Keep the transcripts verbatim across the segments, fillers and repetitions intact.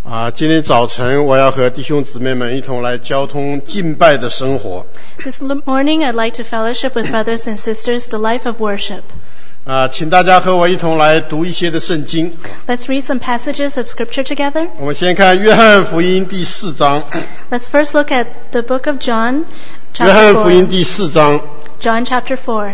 啊，今天早晨我要和弟兄姊妹们一同来交通敬拜的生活。 This morning I'd like to fellowship with brothers and sisters the life of worship. 啊，请大家和我一同来读一些的圣经。 Let's read some passages of scripture together. 我们先看约翰福音第四章。 Let's first look at the book of John, 约翰 chapter 福音 four. 第四章， John chapter four.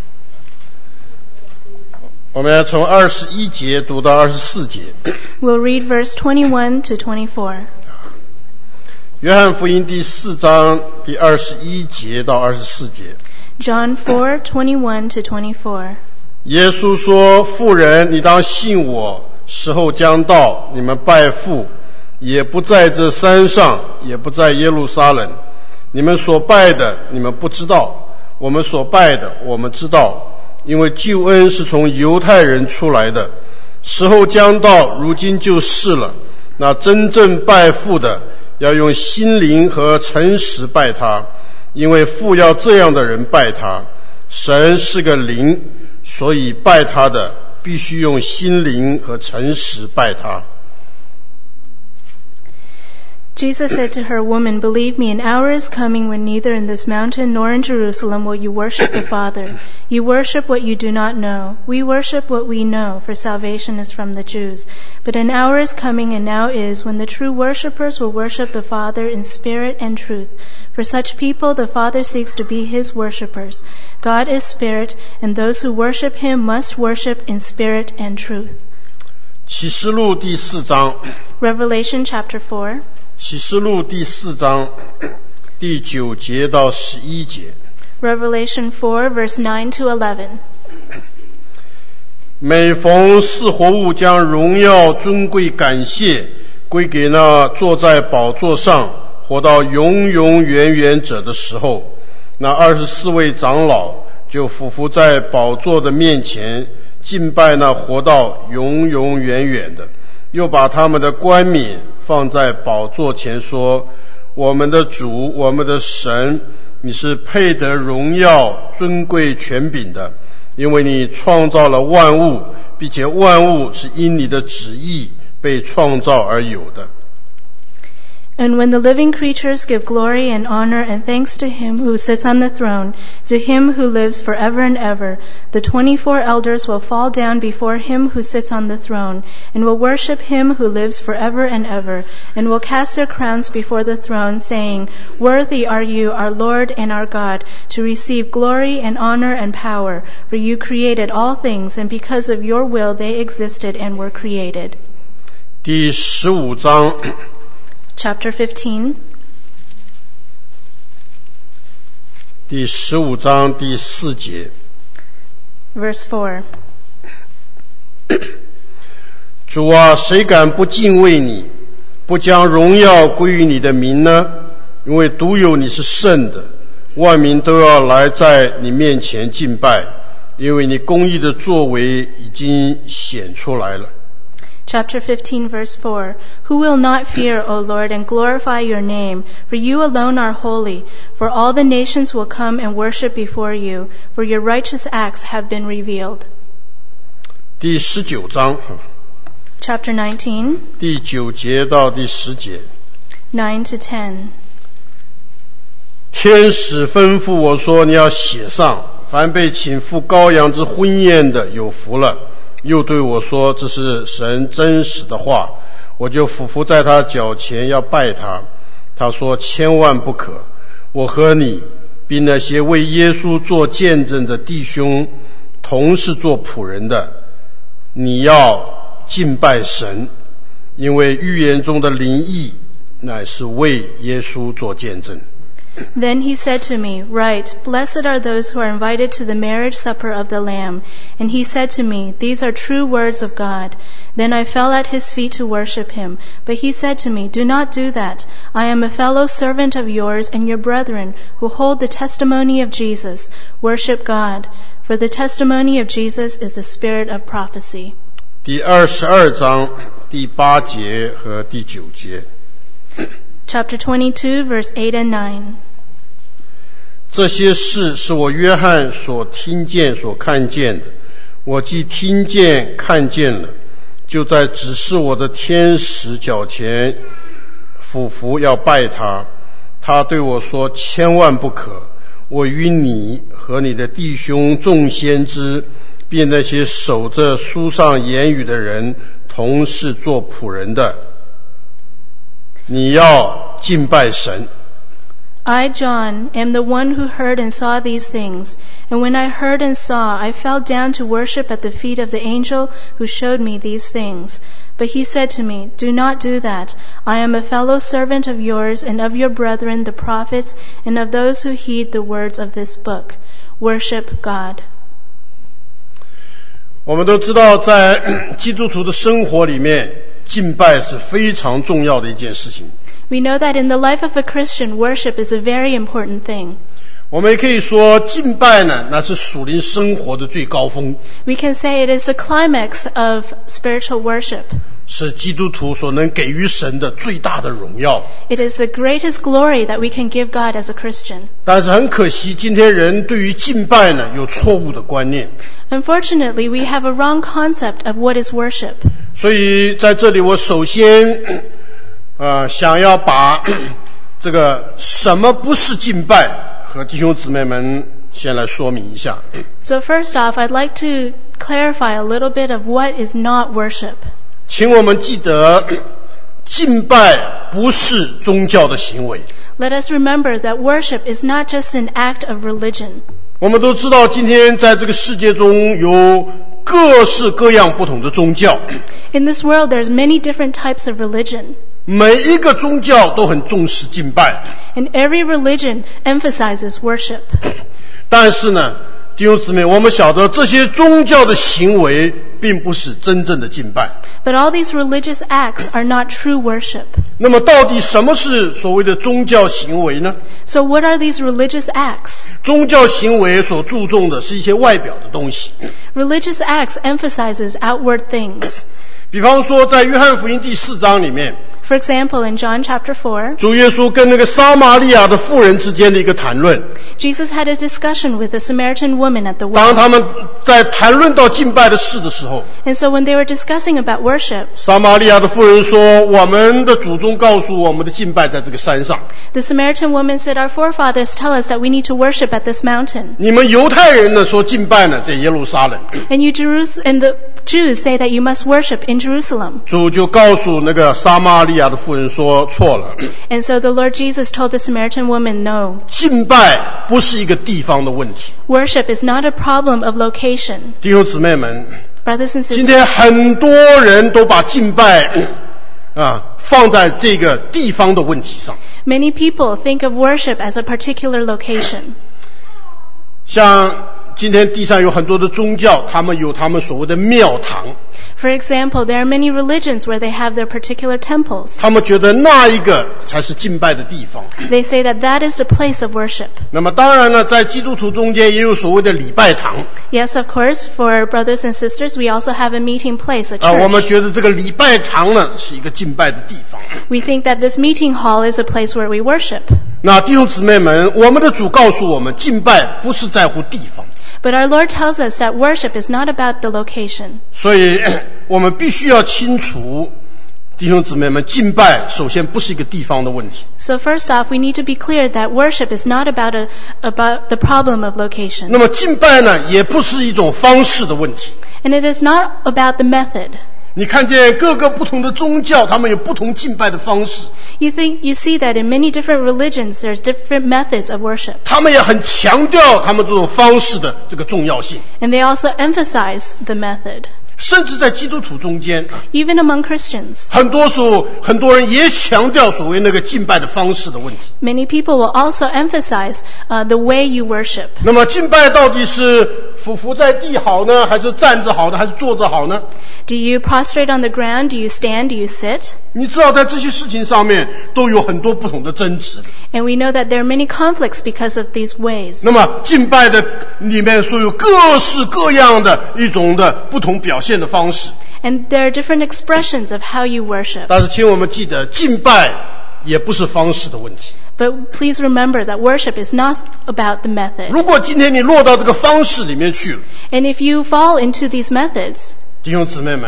我们要从二十一节读到二十四节。 We'll read verse twenty-one to twenty-four. 约翰福音第四章第二十一节到二十四节。 John four, twenty-one to twenty-four. 耶稣说：妇人，你当信我，时候将到，你们拜父，也不在这山上，也不在耶路撒冷。你们所拜的，你们不知道；我们所拜的，我们知道。因为救恩是从犹太人出来的，时候将到，如今就是了。那真正拜父的，要用心灵和诚实拜他，因为父要这样的人拜他。神是个灵，所以拜他的必须用心灵和诚实拜他。 Jesus said to her, Woman, believe me, an hour is coming when neither in this mountain nor in Jerusalem will you worship the Father. You worship what you do not know. We worship what we know, for salvation is from the Jews. But an hour is coming, and now is, when the true worshippers will worship the Father in spirit and truth. For such people the Father seeks to be his worshippers. God is spirit, and those who worship him must worship in spirit and truth. 启示录第四章。 Revelation chapter four. 启示录第四章第九节到十一节。 Revelation four, verse nine to eleven. 每逢四活物将荣耀、尊贵、感谢归给那坐在宝座上活到永永远远者的时候，那二十四位长老就俯伏在宝座的面前，敬拜那活到永永远远的，又把他们的冠冕放在宝座前，说：我们的主，我们的神，你是配得荣耀、尊贵、权柄的，因为你创造了万物，并且万物是因你的旨意被创造而有的。 And when the living creatures give glory and honor and thanks to him who sits on the throne, to him who lives forever and ever, the twenty-four elders will fall down before him who sits on the throne, and will worship him who lives forever and ever, and will cast their crowns before the throne, saying, Worthy are you, our Lord and our God, to receive glory and honor and power, for you created all things, and because of your will they existed and were created. 第十五章。 Chapter fifteen. 第十五章第四节。 Verse four. 主啊，谁敢不敬畏你，不将荣耀归于你的名呢？因为独有你是圣的，万民都要来在你面前敬拜，因为你公义的作为已经显出来了。 Chapter fifteen, verse four. Who will not fear, O Lord, and glorify your name? For you alone are holy. For all the nations will come and worship before you, for your righteous acts have been revealed. 第十九章。 Chapter nineteen. 第九节到第十节。 nine to ten. 天使吩咐我说：你要写上，凡被请赴羔羊之婚宴的有福了。又对我说：这是神真实的话。我就俯伏在他脚前要拜他。他说：千万不可，我和你并那些为耶稣做见证的弟兄同是做仆人的，你要敬拜神，因为预言中的灵意乃是为耶稣做见证。 Then he said to me, Write, Blessed are those who are invited to the marriage supper of the Lamb. And he said to me, These are true words of God. Then I fell at his feet to worship him. But he said to me, Do not do that. I am a fellow servant of yours and your brethren who hold the testimony of Jesus. Worship God. For the testimony of Jesus is the spirit of prophecy. 第二十二章第八节和第九节。 Chapter twenty-two, verse eight and nine. 这些事是我约翰所听见所看见的，我既听见看见了， 就在指示我的天使脚前俯伏要拜他。他对我说，千万不可，我与你和你的弟兄众先知并那些守着书上言语的人同是做仆人的，你要敬拜神。 I, John, am the one who heard and saw these things. And when I heard and saw, I fell down to worship at the feet of the angel who showed me these things. But he said to me, do not do that. I am a fellow servant of yours and of your brethren, the prophets, and of those who heed the words of this book. Worship God. 我们都知道，在基督徒的生活里面，敬拜是非常重要的一件事情。 We know that in the life of a Christian, worship is a very important thing. 我们也可以说，敬拜呢，那是属灵生活的最高峰。 We can say it is the climax of spiritual worship. 是基督徒所能给予神的最大的荣耀。 It is the greatest glory that we can give God as a Christian. 但是很可惜，今天人对于敬拜呢，有错误的观念。 Unfortunately, we have a wrong concept of what is worship. 所以在这里，我首先呃，想要把这个什么不是敬拜和弟兄姊妹们先来说明一下。 So first off, I'd like to clarify a little bit of what is not worship. 请我们记得，敬拜不是宗教的行为。 Let us remember that worship is not just an act of religion. 我们都知道，今天在这个世界中有各式各样不同的宗教。 In this world, there's many different types of religion. 每一个宗教都很重视敬拜。 And every religion emphasizes worship. 但是呢，弟兄姊妹，我们晓得这些宗教的行为并不是真正的敬拜。 But all these religious acts are not true worship. 那么到底什么是所谓的宗教行为呢？ So what are these religious acts? 宗教行为所注重的是一些外表的东西。 Religious acts emphasizes outward things. 比方说，在约翰福音第四章里面， For example, in John chapter four, 主耶稣跟那个撒玛利亚的妇人之间的一个谈论。 Jesus had a discussion with the Samaritan woman at the 当 well. 他们在谈论到敬拜的事的时候， And so when they were discussing about worship, 撒玛利亚的妇人说，我们的祖宗告诉我们的敬拜在这个山上， the Samaritan woman said, our forefathers tell us that we need to worship at this mountain. 你们犹太人呢说敬拜呢在耶路撒冷。 And you Jerus- and the Jews say that you must worship in Jerusalem. 主就告诉那个撒玛利亚的妇人说，错了， And so the Lord Jesus told the Samaritan woman, no, 敬拜不是一个地方的问题。 worship is not a problem of location. 弟兄姊妹们， Brothers and 今 sisters, 天很多人都把敬拜啊放在这个地方的问题上。 many people think of worship as a particular location. 像今天地上有很多的宗教，他们有他们所谓的庙堂， For example, there are many religions where they have their particular temples. 他们觉得那一个才是敬拜的地方。 They say that that is the place of worship. 那么当然呢，在基督徒中间也有所谓的礼拜堂 Yes, of course, for brothers and sisters, we also have a meeting place, a 啊，我们 church. 觉得这个礼拜堂呢是一个敬拜的地方。 We think that this meeting hall is a place where we worship. 那弟兄姊妹们，我们的主告诉我们，敬拜不是在乎地方， But our Lord tells us that worship is not about the location. 所以我们必须要清楚，弟兄姊妹们，敬拜首先不是一个地方的问题。 So first off, we need to be clear that worship is not about a, about the problem of location. 那么敬拜呢，也不是一种方式的问题。 And it is not about the method. 你看见各个不同的宗教，他们有不同敬拜的方式， You think, you see that in many different religions, there's different methods of worship. 他们也很强调他们这种方式的这个重要性。 And they also emphasize the method. 甚至在基督徒中间， Even among Christians, 很多时候很多人也强调所谓那个敬拜的方式的问题。 many people will also emphasize uh, the way you worship. 那么敬拜到底是俯伏在地好呢，还是站着好呢，还是坐着好呢？ Do you prostrate on the ground? Do you stand? Do you sit? 你知道在这些事情上面都有很多不同的争执。 And we know that there are many conflicts because of these ways. 那么敬拜的里面所有各式各样的一种的不同表现的方式。 And there are different expressions of how you worship. 但是请我们记得，敬拜也不是方式的问题。 But please remember that worship is not about the method. 如果今天你落到这个方式里面去了， And if you fall into these methods, 弟兄姊妹们，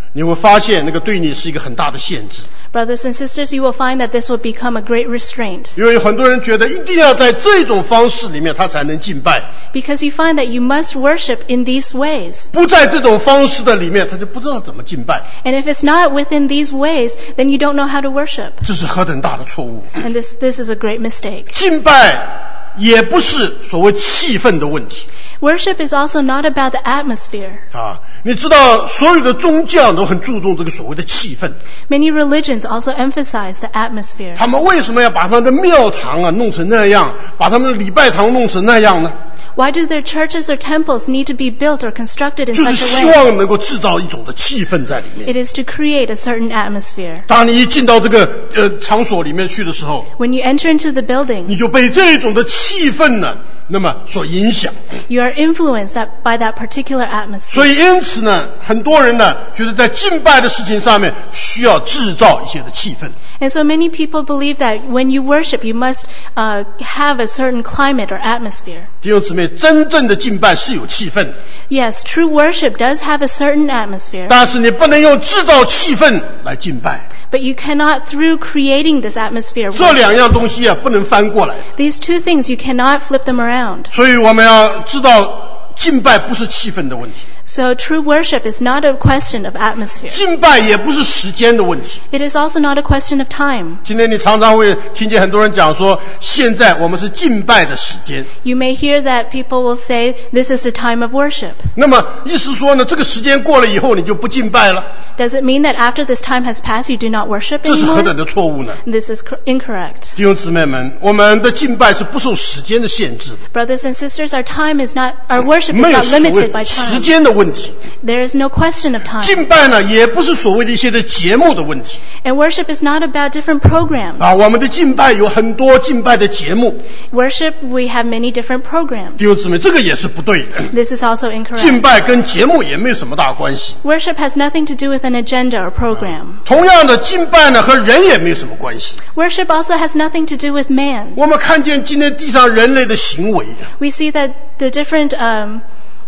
你会发现那个对你是一个很大的限制。 Brothers and sisters, you will find that this will become a great restraint. 因为很多人觉得一定要在这种方式里面他才能敬拜， Because you find that you must worship in these ways. 不在这种方式的里面他就不知道怎么敬拜， And if it's not within these ways, then you don't know how to worship. 这是何等大的错误。 And this, this is a great mistake. 敬拜也不是所谓气氛的问题 Worship is also not about the atmosphere. 啊！你知道所有的宗教都很注重这个所谓的气氛， Many religions also emphasize the atmosphere. 他们为什么要把他们的庙堂啊弄成那样，把他们的礼拜堂弄成那样呢？ Why do their churches or temples need to be built or constructed in 就是 such 希 a way? 望能够制造一种的气氛在里面。 It is to create a certain atmosphere. 当你一进到这个呃场所里面去的时候， When you enter into the building, 你就被这种的气氛呢，那么所影响。 you are influenced that- by that particular 所 atmosphere. 以因此呢，很多人呢觉得在敬拜的事情上面需要制造一些的气氛。 And so many people believe that when you worship, you must uh, have a certain climate or atmosphere. 弟兄姊妹，真正的敬拜是有气氛的， Yes, true worship does have a certain atmosphere, 但是你不能用制造气氛来敬拜。 but you cannot, through creating this atmosphere, 这 worship. 两样东西啊不能翻过来。 These two things, you cannot flip them around. 所以我们要知道，敬拜不是气氛的问题， So true worship is not a question of atmosphere. 敬拜也不是时间的问题。 It is also not a question of time. 今天你常常会听见很多人讲说，现在我们是敬拜的时间。 You may hear that people will say, this is the time of worship. 那么意思说呢，这个时间过了以后你就不敬拜了， Does it mean that after this time has passed, you do not worship 这是何 anymore? 等的错误呢？ This is cor- incorrect. 弟兄姊妹们，我们的敬拜是不受时间的限制的， Brothers and sisters, our time is not, our worship is 没有 not 所 limited by 谓时 time. 间的问题。 There is no question of time. 敬拜呢，也不是所谓的一些的节目的问题 And worship is not about different programs. 啊。我们的敬拜有很多敬拜的节目， Worship, we have many different programs. 弟兄姊妹，这个也是不对的。 This is also 敬 incorrect. 拜跟节目也没有什么大关系。 Worship has nothing to do with an agenda or program. 同样的，敬拜呢和人也没有什么关系。 Worship also has nothing to do with man. 我们看见今天地上人类的行为 We see that the different um,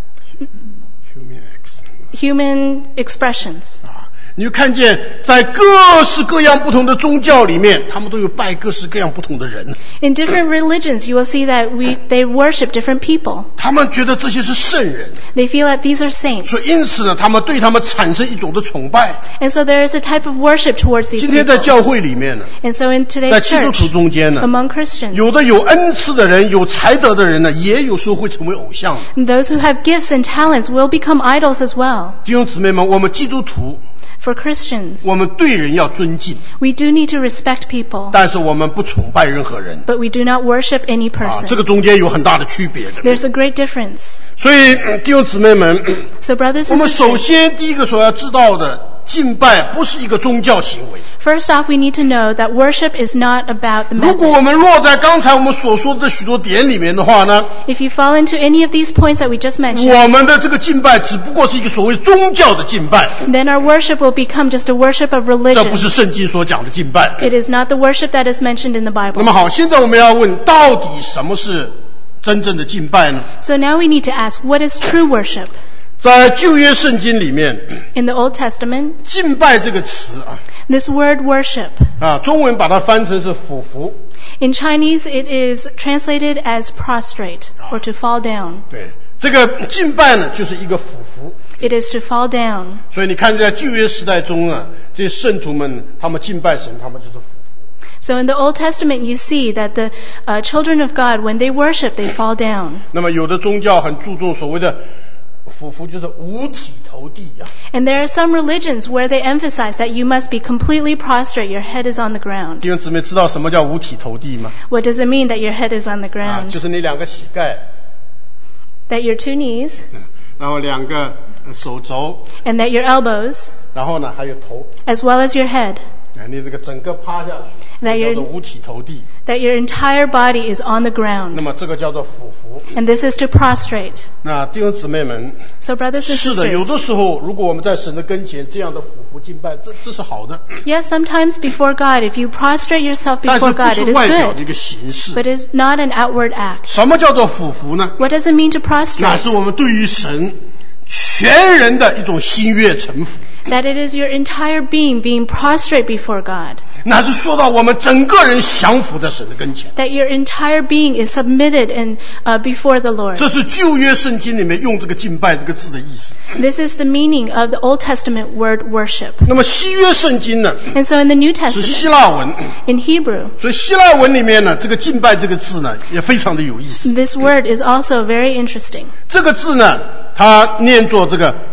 human expressions. 啊，你就看见在各式各样不同的宗教里面，他们都有拜各式各样不同的人， In different religions, you will see that we, they worship different people. 他们觉得这些是圣人， They feel that these are 所 saints. 以因此呢，他们对他们产生一种的崇拜。 And so there is a type of worship towards these 今天在 people. 教会里面呢， And so in 在 today's 基督 church, 徒中间呢， among Christians, 有的有恩赐的人，有才德的人呢，也有时候会成为偶像的。 those who have gifts and talents will become idols as well. 弟兄姊妹们，我们基督徒， For Christians, 我们对人要尊敬， we do need to respect people, 但是我们不崇拜任何人 but we do not worship any 啊，这 person. 个中间有很大的区别的。 There's a great difference. 所以嗯弟兄姊妹们， So brothers 我 and 们首 sisters, 先第一个所要知道的，敬拜不是一个宗教行为。 first off, we need to know that worship is not about the 如果 method. 我们落在刚才我们所说的这许多点里面的话呢， If you fall into any of these points that we just mentioned, 我们的这个敬拜只不过是一个所谓宗教的敬拜， then our worship will become just a worship of 这 religion. 不是圣经所讲的敬拜。 It is not the worship that is mentioned in the 那 Bible. 么好，现在我们要问，到底什么是真正的敬拜呢？ So now we need to ask, what is true worship? 在旧约圣经里面， In the Old Testament, 敬拜这个词啊 this word worship, 啊，中文把它翻成是俯伏。 in Chinese it is translated as prostrate or to fall down. 对，这个敬拜呢，就是一个俯伏。 It is to fall down. 所以你看，在旧约时代中啊，这些圣徒们他们敬拜神，他们就是俯伏。 So in the Old Testament you see that the uh, children of God, when they worship, they fall down. 那么有的宗教很注重所谓的俯伏，就是五体投地啊。 And there are some religions where they emphasize that you must be completely prostrate, your head is on the ground. 弟兄姊妹知道什么叫五体投地吗？ What does it mean that your head is on the 啊， ground? 就是你两个膝盖， That your two knees 然后两个手肘， and that your elbows, 然后呢还有头， as well as your head, 啊，你这个整个趴下去， 那有叫做五体投地。 that your entire body is on the 那 ground. 么这个叫做俯伏。 And this is to prostrate. 那弟兄姊妹们， So brothers and 是的，有的 sisters, 时候如果我们在神的跟前这样的俯伏敬拜，这这是好的， yes, sometimes before God, if you prostrate yourself 但是 before 不 God, 是 it is 外表的 good, 一个形式。 but it is not an outward act. 什么叫做俯伏呢？ What does it mean to 那 prostrate? 是我们对于神全人的一种心悦诚服。 That it is your entire being being prostrate before God. 乃是说到我们整个人降服在神的跟前。 That your entire being is submitted and uh, before the Lord. 这是旧约圣经里面用这个敬拜这个字的意思。 This is the meaning of the Old Testament word worship. 那么新约圣经呢， And so in the New 是希 Testament, 腊文， in Hebrew, 所以希腊文里面呢，这个敬拜这个字呢，也非常的有意思。 this word is also very interesting. 这个字呢，它念作这个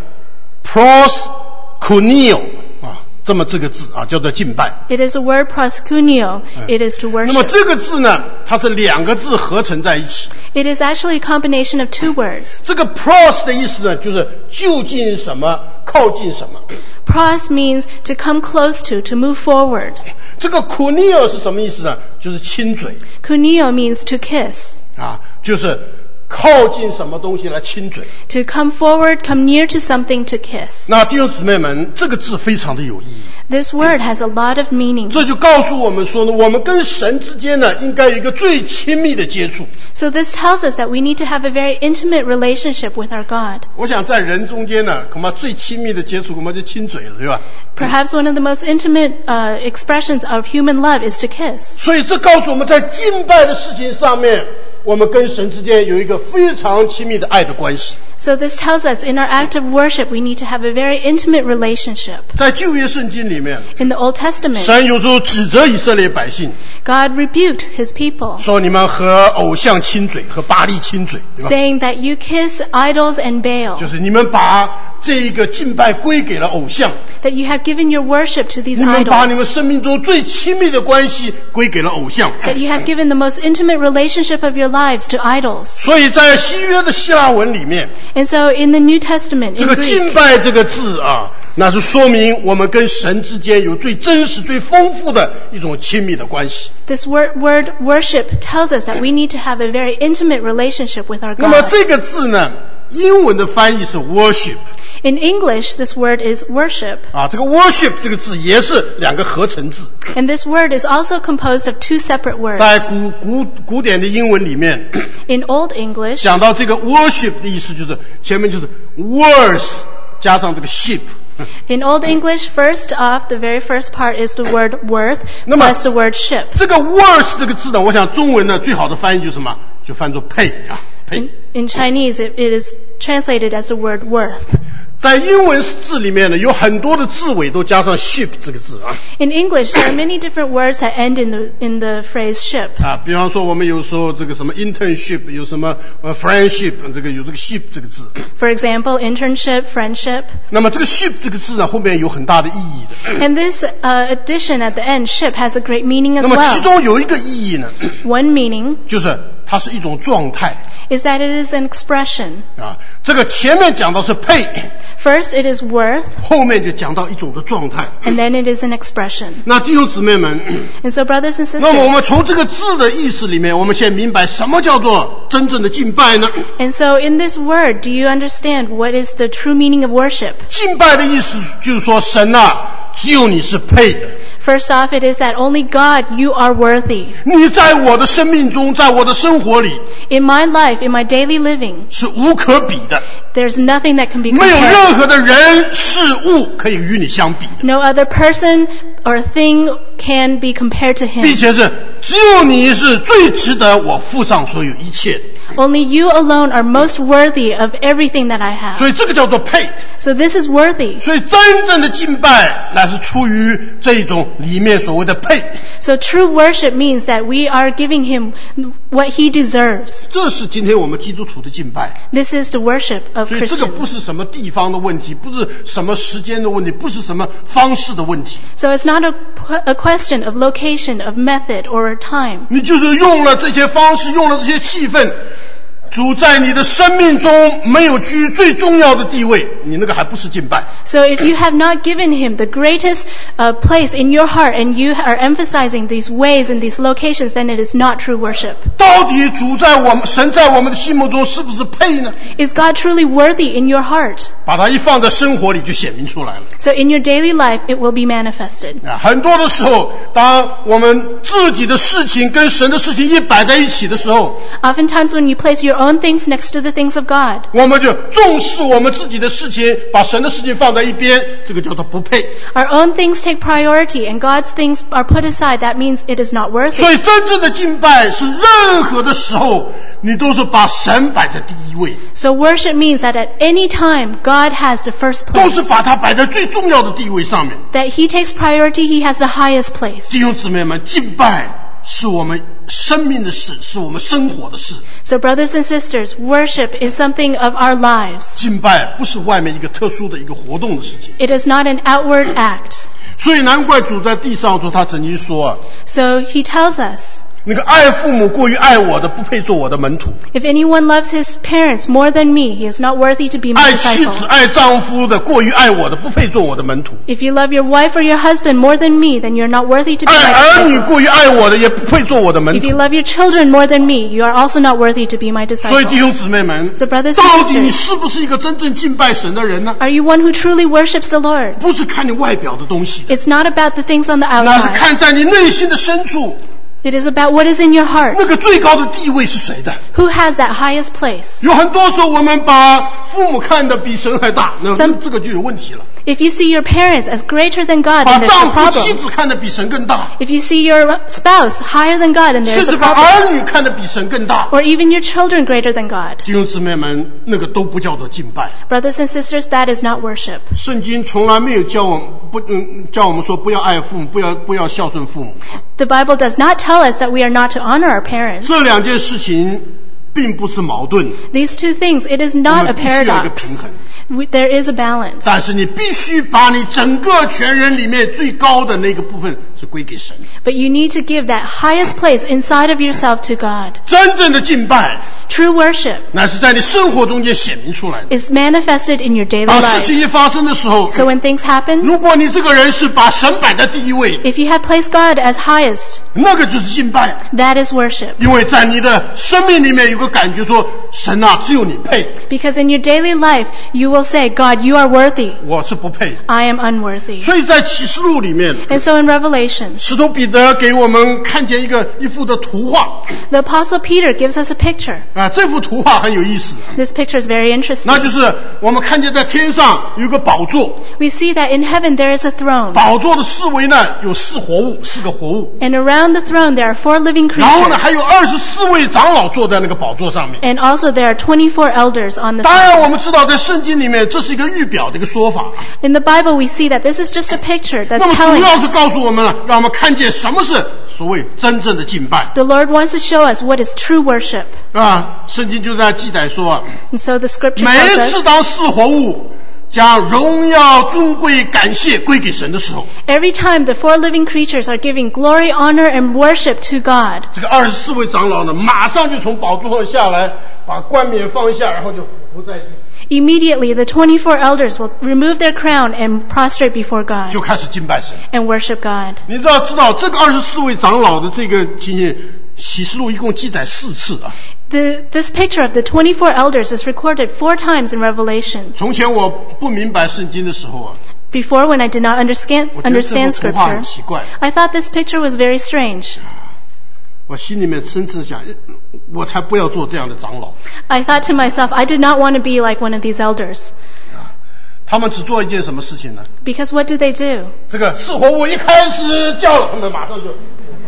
proskuneo 啊，这么这个字啊，叫做敬拜。 It is a word proskuneo. It is to 那么 worship. 这个字呢，它是两个字合成在一起。 It is actually a combination of two words. 这个 pros 的意思呢，就是就近什么，靠近什么。 Pros means to come close to, to move forward. 这个 kuneo 是什么意思呢？就是亲嘴 Kuneo means to kiss. 啊，就是靠近什么东西来亲嘴。 To come forward, come near to something to kiss. 那弟兄姊妹们，这个字非常的有意义。 This word has a lot of meaning. 这就告诉我们说呢，我们跟神之间呢，应该有一个最亲密的接触。 So this tells us that we need to have a very intimate relationship with our God. 我想在人中间呢，恐怕最亲密的接触恐怕就亲嘴了，对吧？ Perhaps one of the most intimate uh, expressions of human love is to kiss. 所以这告诉我们在敬拜的事情上面，我们跟神之间有一个非常亲密的爱的关系。 So this tells us in our act of worship we need to have a very intimate relationship. 在旧约圣经里面， In the Old Testament, 神有时候指责以色列百姓， God rebuked his people, 说你们和偶像亲嘴，和巴力亲嘴，对吧？ saying that you kiss idols and Baal, 就是你们把这一个敬拜归给了偶像， that you have given your worship to these 你们把你们 idols, 生命中最亲密的关系归给了偶像。 that you have given the most intimate relationship of your lives to idols. 所以在新约的希腊文里面， And so in the New Testament, 这 in 个敬 Greek, 拜这个字啊，那是说明我们跟神之间有最真实、最丰富的一种亲密的关系。 this word, word worship tells us that we need to have a very intimate relationship with our 那么 God. 这个字呢，英文的翻译是 worship In English, this word is worship. 啊，这个 worship 这个字也是两个合成字。 And this word is also composed of two separate words. 在古古古典的英文里面， In Old English, 讲到这个 worship 的意思，就是前面就是 worth 加上这个 ship。 in Old English, first off, the very first part is the word worth 那么 plus the word ship. 这个 worth 这个字呢，我想中文呢最好的翻译就是什么？就翻作配啊，配 In,。in Chinese, it, it is translated as the word worth. 在英文字里面呢，有很多的字尾都加上 ship 这个字啊 In English, there are many different words that end in the, in the phrase ship. 啊，比方说我们有时候这个什么 internship， 有什么呃 friendship， 这个有这个 ship 这个字。 For example, internship, friendship. 那么这个 ship 这个字呢，后面有很大的意义的。 And this uh, addition at the end, ship, has a great meaning as 那么其 well. 中有一个意义呢， One meaning 就是它是一种状态 is that it is an expression. 啊。这个前面讲到是配， First, it is worth, 后面就讲到一种的状态。 and then it is an expression. 那弟兄姊妹们， And so, brothers and 那么我们 sisters, 从这个字的意思里面，我们先明白什么叫做真正的敬拜呢？ and so in this word, do you understand what is the true meaning of worship? 敬拜的意思就是说，神啊，只有你是配的。 First off, it is that only God, you are worthy. 你在我的生命中，在我的生活里 In my life, in my daily living, 是无可比的， there's nothing that can be 没有 compared. 任何的人事物可以与你相比的， No other person or thing can be compared to 并 him. 且是只有你是最值得我付上所有一切的。 Only you alone are most worthy of everything that I have. 所以这个叫做配。 So this is worthy. 所以真正的敬拜乃是出于这种里面所谓的配。 So true worship means that we are giving him what he deserves. 这是今天我们基督徒的敬拜。 This is the worship of 所以这个不 Christians. 是什么地方的问题，不是什么时间的问题，不是什么方式的问题。 So it's not a, a question of location, of method, or time. 你就是用了这些方式，用了这些气氛，主在你的生命中没有居最重要的地位，你那个还不是敬拜。 So if you have not given him the greatest uh, place in your heart and you are emphasizing these ways and these locations, then it is not true worship. 到底主在我们神在我们的心目中是不是配呢？ Is God truly worthy in your heart? 把它一放在生活里就显明出来了。 So in your daily life, it will be manifested. 啊，很多的时候，当我们自己的事情跟神的事情一摆在一起的时候， Oftentimes when you place your own things next to the things of God. 我们就重视我们自己的事情，把神的事情放在一边，这个叫做不配。 Our own things take priority and God's things are put aside. That means it is not worthy. 所以真正的敬拜是任何的时候，你都是把神摆在第一位， So worship means that at any time God has the first 都是 place. 把它摆在最重要的地位上面。 That He takes priority, He has the highest place. 弟兄姊妹们，敬拜是我们生命的事，是我们生活的事。 So brothers and sisters, worship is something of our lives. 敬拜不是外面一个特殊的一个活动的事情。 It is not an outward act. 所以难怪主在地上说，他曾经说啊， So He tells us, 那个爱父母过于爱我的，不配做我的门徒； if anyone loves his parents more than me, he is not worthy to be my 爱妻子、 disciple. 爱丈夫的，过于爱我的，不配做我的门徒； If you love your wife or your husband more than me, then you're not worthy to be 爱 my 儿女 disciple. 过于爱我的，也不配做我的门 If 徒 you。love your children more than me, you are also not worthy to be my 所以弟 disciple. 兄姊妹们， So brothers 到 and 底你 sisters, 是不是一个真正敬拜神的人呢？ are you one who truly worships the Lord? 不是看你外表的东西， It's not about the things on the 那是 outside. 看在你内心的深处， It is about what is in your heart. 那个最高的地位是谁的？ Who has that highest place? 有很多时候我们把父母看得比神还大，那 Some- 这个就有问题了。 If you see your parents as greater than God, 把 then there's a 丈夫、妻 problem. 子看得比神更大， If you see your spouse higher than God, then 甚 there's 至 a 把 problem. 儿女看得比神更大， Or even your children greater than God. 弟兄姊妹们，那个都不叫做敬拜。 Brothers and sisters, that is not worship. 圣经从来没有教我们不嗯叫我们说不要爱父母，不要不要孝顺父母。 The Bible does not tell us that we are not to honor our parents. 这两件事情并不是矛盾， These two things, it is 我 not 们 a 必须要一个平 paradox. 衡。 We, there is a balance. 但是你必须把你整个全人里面最高的那个部分是归给神。 But you need to give that highest place inside of yourself to God. 真正的敬拜， True worship 那是在你生活中间显明出来的。 is manifested in your daily 当事 life. 情一发生的时候， So when things happen, 如果你这个人是把神摆在第一位， if you have placed God as highest, 那个就是敬拜。 that is worship. 因为在你的生命里面有个感觉说，神啊，只有你配， Because in your daily life, you will say, God, you are worthy. 我是不配。 I am unworthy. 所以在启示录里面， And so in Revelation, 使徒彼得给我们看见一个一幅的图画 the Apostle Peter gives us a picture. 啊，这幅图画很有意思， This picture is very 那 interesting. 就是我们看见在天上有一个宝座， We see that in heaven there is a throne. 宝座的四围呢有四活物，四个活物， And around the throne there are four living 然后呢还有 creatures. 二十四位长老坐在那个宝座上面。 And also there are twenty-four elders on the 当 throne. 然我们知道在圣经里面这是一个预表的一个说法， In the Bible we see that this is just a picture 那 that's 么主 telling 要是 us. 告诉我们呢，让我们看见什么是所谓真正的敬拜 The Lord wants to show us what is true worship. 啊。圣经就在记载说啊， And so the scripture 每 tells 一次 us, 当四活物将荣耀、尊贵、感谢归给神的时候， every time the four living creatures are giving glory, honor, and worship to God, 这个二十四位长老呢，马上就从宝座上下来，把冠冕放下，然后就伏在地， immediately the twenty-four elders will remove their crown and prostrate before God 就开始敬拜神。 and worship God. 你知道知道这个二十四位长老的这个情形，启示录一共记载四次啊。 The, this picture of the twenty-four elders is recorded four times in Revelation. 从前我不明白圣经的时候啊， Before, when I did not understand, 我觉得这 understand 幅图画很 scripture, 奇怪， I thought this picture was very strange. 我心里面深深想，我才不要做这样的长老。 I thought to myself, I did not want to be like one of these elders. 他们只做一件什么事情呢？ Because what do they do? 这个四活物一开始叫了，他们马上就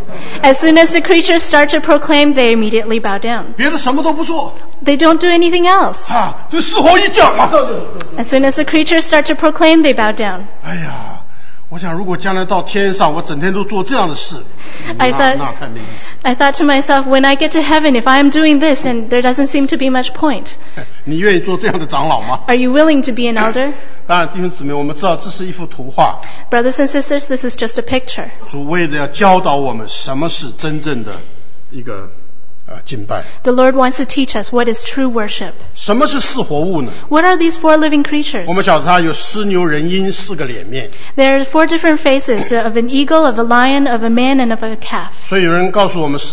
As soon as the creatures start to proclaim, they immediately bow down. 别的什么都不做 They don't do anything else. 啊！这四活一叫，马上就。 As soon as the creatures start to proclaim, they bow down. 哎呀，我想如果将来到天上，我整天都做这样的事， I 那 thought- 那太没意思。 I thought to myself, when I get to heaven, if I am doing this, and there doesn't seem to be much point, 你愿意做这样的长老吗？ are you willing to be an elder? 当然，弟兄姊妹，我们知道这是一幅图画， Brothers and sisters, this is just a picture. 主为了要教导我们什么是真正的一个呃敬拜， The Lord wants to teach us what is true worship. 什么是四活物呢？ What are these four living creatures? 我们晓得它有狮牛人鹰四个脸面， There are four different faces, the of an eagle, of a lion, of a man, and of a calf. 所以有人告诉我们，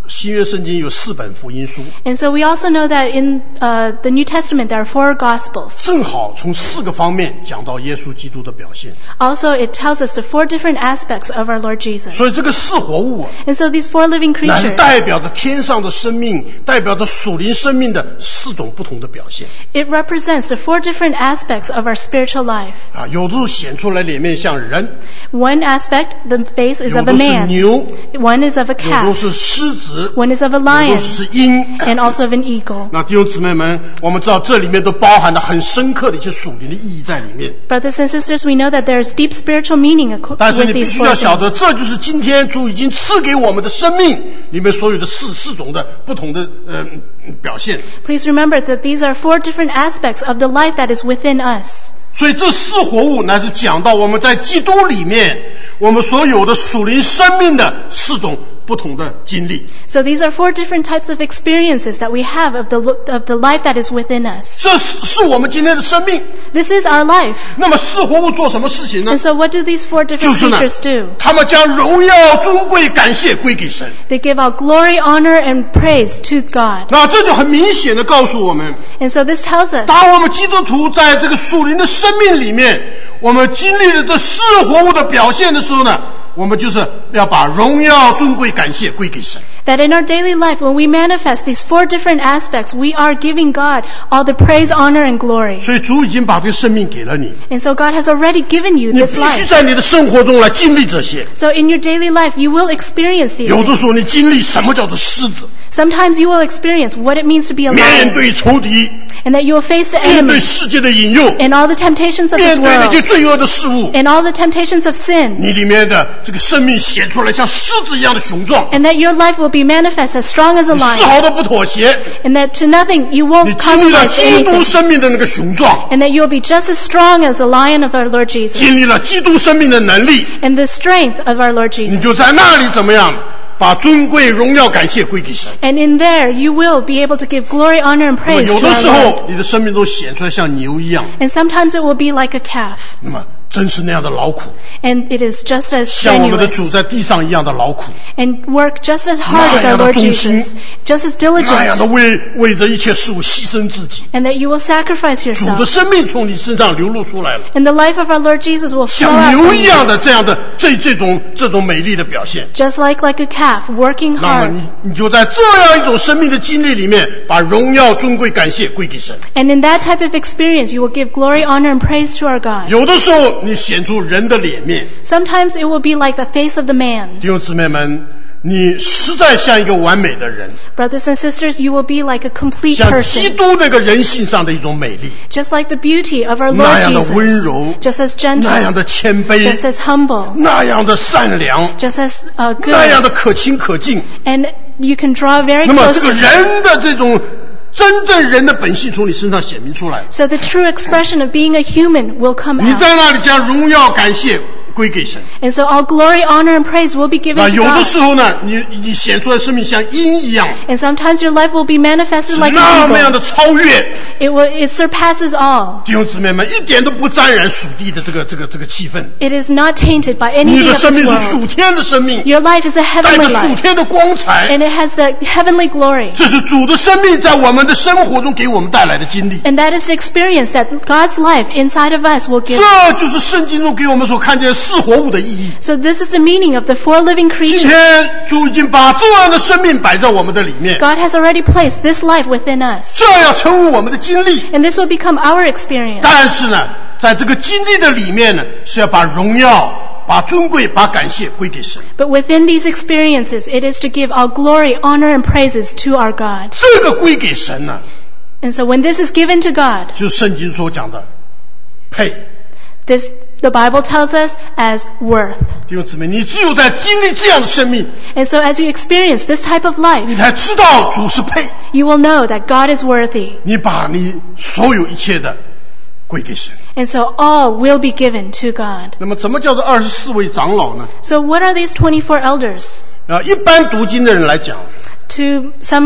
新约圣经有四本福音书， And so we also know that in uh, the New Testament there are four Gospels. 正好从四个方面讲到耶稣基督的表现。 Also, it tells us the four different aspects of our Lord Jesus. 所以这个四活物啊， And so these four living 乃是 creatures, 代表着天上的生命，代表着属灵生命的四种不同的表现 it represents the four different aspects of our spiritual life. 啊。有的时候显出来脸面像人， One aspect, the face is 有 of a 的是 man. 牛， One is of a 有的 calf. 是狮子， One is of a 有的 lion. 是鹰。 And also of an eagle. 那弟兄姊妹们，我们知道这里面都包含了很深刻的一些属灵的意义在里面。 Brothers and sisters, we know that there is deep spiritual meaning ac- 但是 with 你必 these 须 four 要晓得， things. 这就是今天主已经赐给我们的生命里面所有的四四种的不同的呃表现。 Please remember that these are four different aspects of the life that is within us. 所以这四活物乃是讲到我们在基督里面我们所有的属灵生命的四种不同的经历。 So these are four different types of experiences that we have of the of the life that is within us. 这是是我们今天的生命。 This is our life. 那么四活物做什么事情呢？ And so what do these four 就 different 是呢 creatures do? 他们将荣耀、尊贵、感谢归给神。 They give out glory, honor, and praise to God. 那这就很明显的告诉我们， And so this tells us 当我们基督徒在这个属灵的生命里面，我们经历了这四活物的表现的时候呢，我们就是要把荣耀、尊贵、感谢归给神。 that in our daily life, when we manifest these four different aspects, we are giving God all the praise, honor, and glory. 所以主已经把这个生命给了你， And so God has already given you 你 this 必须 life. 在你的生活中来经历这些。 So in your daily life, you will experience these 有的 things. 时候你经历什么叫做狮子， Sometimes you will experience what it means to be a 面 lion, 对仇敌， and that you will face the 面对 enemy 世界的引诱， and all the temptations of 面 this 对那 world 些罪恶的事物， and all the temptations of sin, 你里面的这个生命显出来像狮子一样的雄壮， and that your life will be manifest as strong as a 丝 lion, 毫都不妥协， and that to nothing you 你 won't 经历了 compromise 基督 anything, 生命的那个雄壮， and that you will be just as strong as the lion of our Lord Jesus 经历了基督生命的能力， and the strength of our Lord 你 Jesus. 就在那里怎么样，把尊贵、荣耀、感谢归给神。 And in there, you will be able to give glory, honor, and 那么 praise 有 to 的 our 时 Lord. 候，你的生命中显出来像牛一样， And sometimes it will be like a calf, 那么真是那样的劳苦， and it is just as 像我们的主 strenuous, 在地上一样的劳苦， and work just as hard as our 那样的 Lord 忠心， Jesus, just as 那样的 diligent, 为为着一切事物牺牲自己。 and that you will sacrifice 主的 yourself. 生命从你身上流露出来了， And the life of our Lord Jesus will flow 像 out 牛 from 一 you, 样的这样的这这种这种美丽的表现。 just like like a calf, working 那么 hard. 你你就在这样一种生命的经历里面，把荣耀、尊贵、感谢归给神。 And in that type of experience, you will give glory, honor, and praise to our God. 有的时候你显出人的脸面， Sometimes it will be like the face of the man. 弟兄姊妹们，你实在像一个完美的人， Brothers and sisters, you will be like a complete 像基 person, 督那个人性上的一种美丽， just like the beauty of our 那 Lord 样的温 Jesus, 柔， just as 那样 gentle, 的谦卑， just as humble, 那样的善良， just as uh, 那样 good, 的可亲可敬。 and you can draw very 那么 close 这 to 个 him. 人的这种真正人的本性从你身上显明出来， So the true expression of being a human will come 你 out. 在那里将荣耀感谢归给神。 And so all glory, honor, and praise will be 那 given to 有的 God. 时候呢，你你显出来生命像鹰一样， And sometimes your life will be 是 manifested like 那 an 么样 eagle. 的超越。 It will, it surpasses all. 弟兄姊妹们，一点都不沾染属地的这个这个这个气氛。 It is not tainted by 你 anything 的 of 生 this 命是 world. 属天的生命， Your life is a 带 heavenly 着属 life, 天的光彩。 and it has the heavenly glory. 这是主的生命在我们的生活中给我们带来的经历。 And that is the experience that God's life inside of us will give. 这就是圣经中给我们所看见四活物的意义。 So this is the meaning of the four living 今 creatures. 天主已经把这样的生命摆在我们的里面， God has already placed this life within us. 这要成为我们的经历。 And this will become our experience. 但是呢，在这个经历的里面呢，是要把荣耀、把尊贵、把感谢归给神。 But within these experiences, it is to give all glory, honor, and praises to our God. 这个归给神呢， And so when this is given to God, 就是圣经所讲的配。 this the Bible tells us as worth. 弟兄姊妹，你只有在经历这样的生命， And so as you experience this type of 你 life, 才知道主是配。 you will know that God is worthy. 你把你所有一切的归给神。 And so all will be given to God. 那么，怎么叫做二十四位长老呢？ So what are these twenty-four elders? 啊，一般读经的人来讲， To some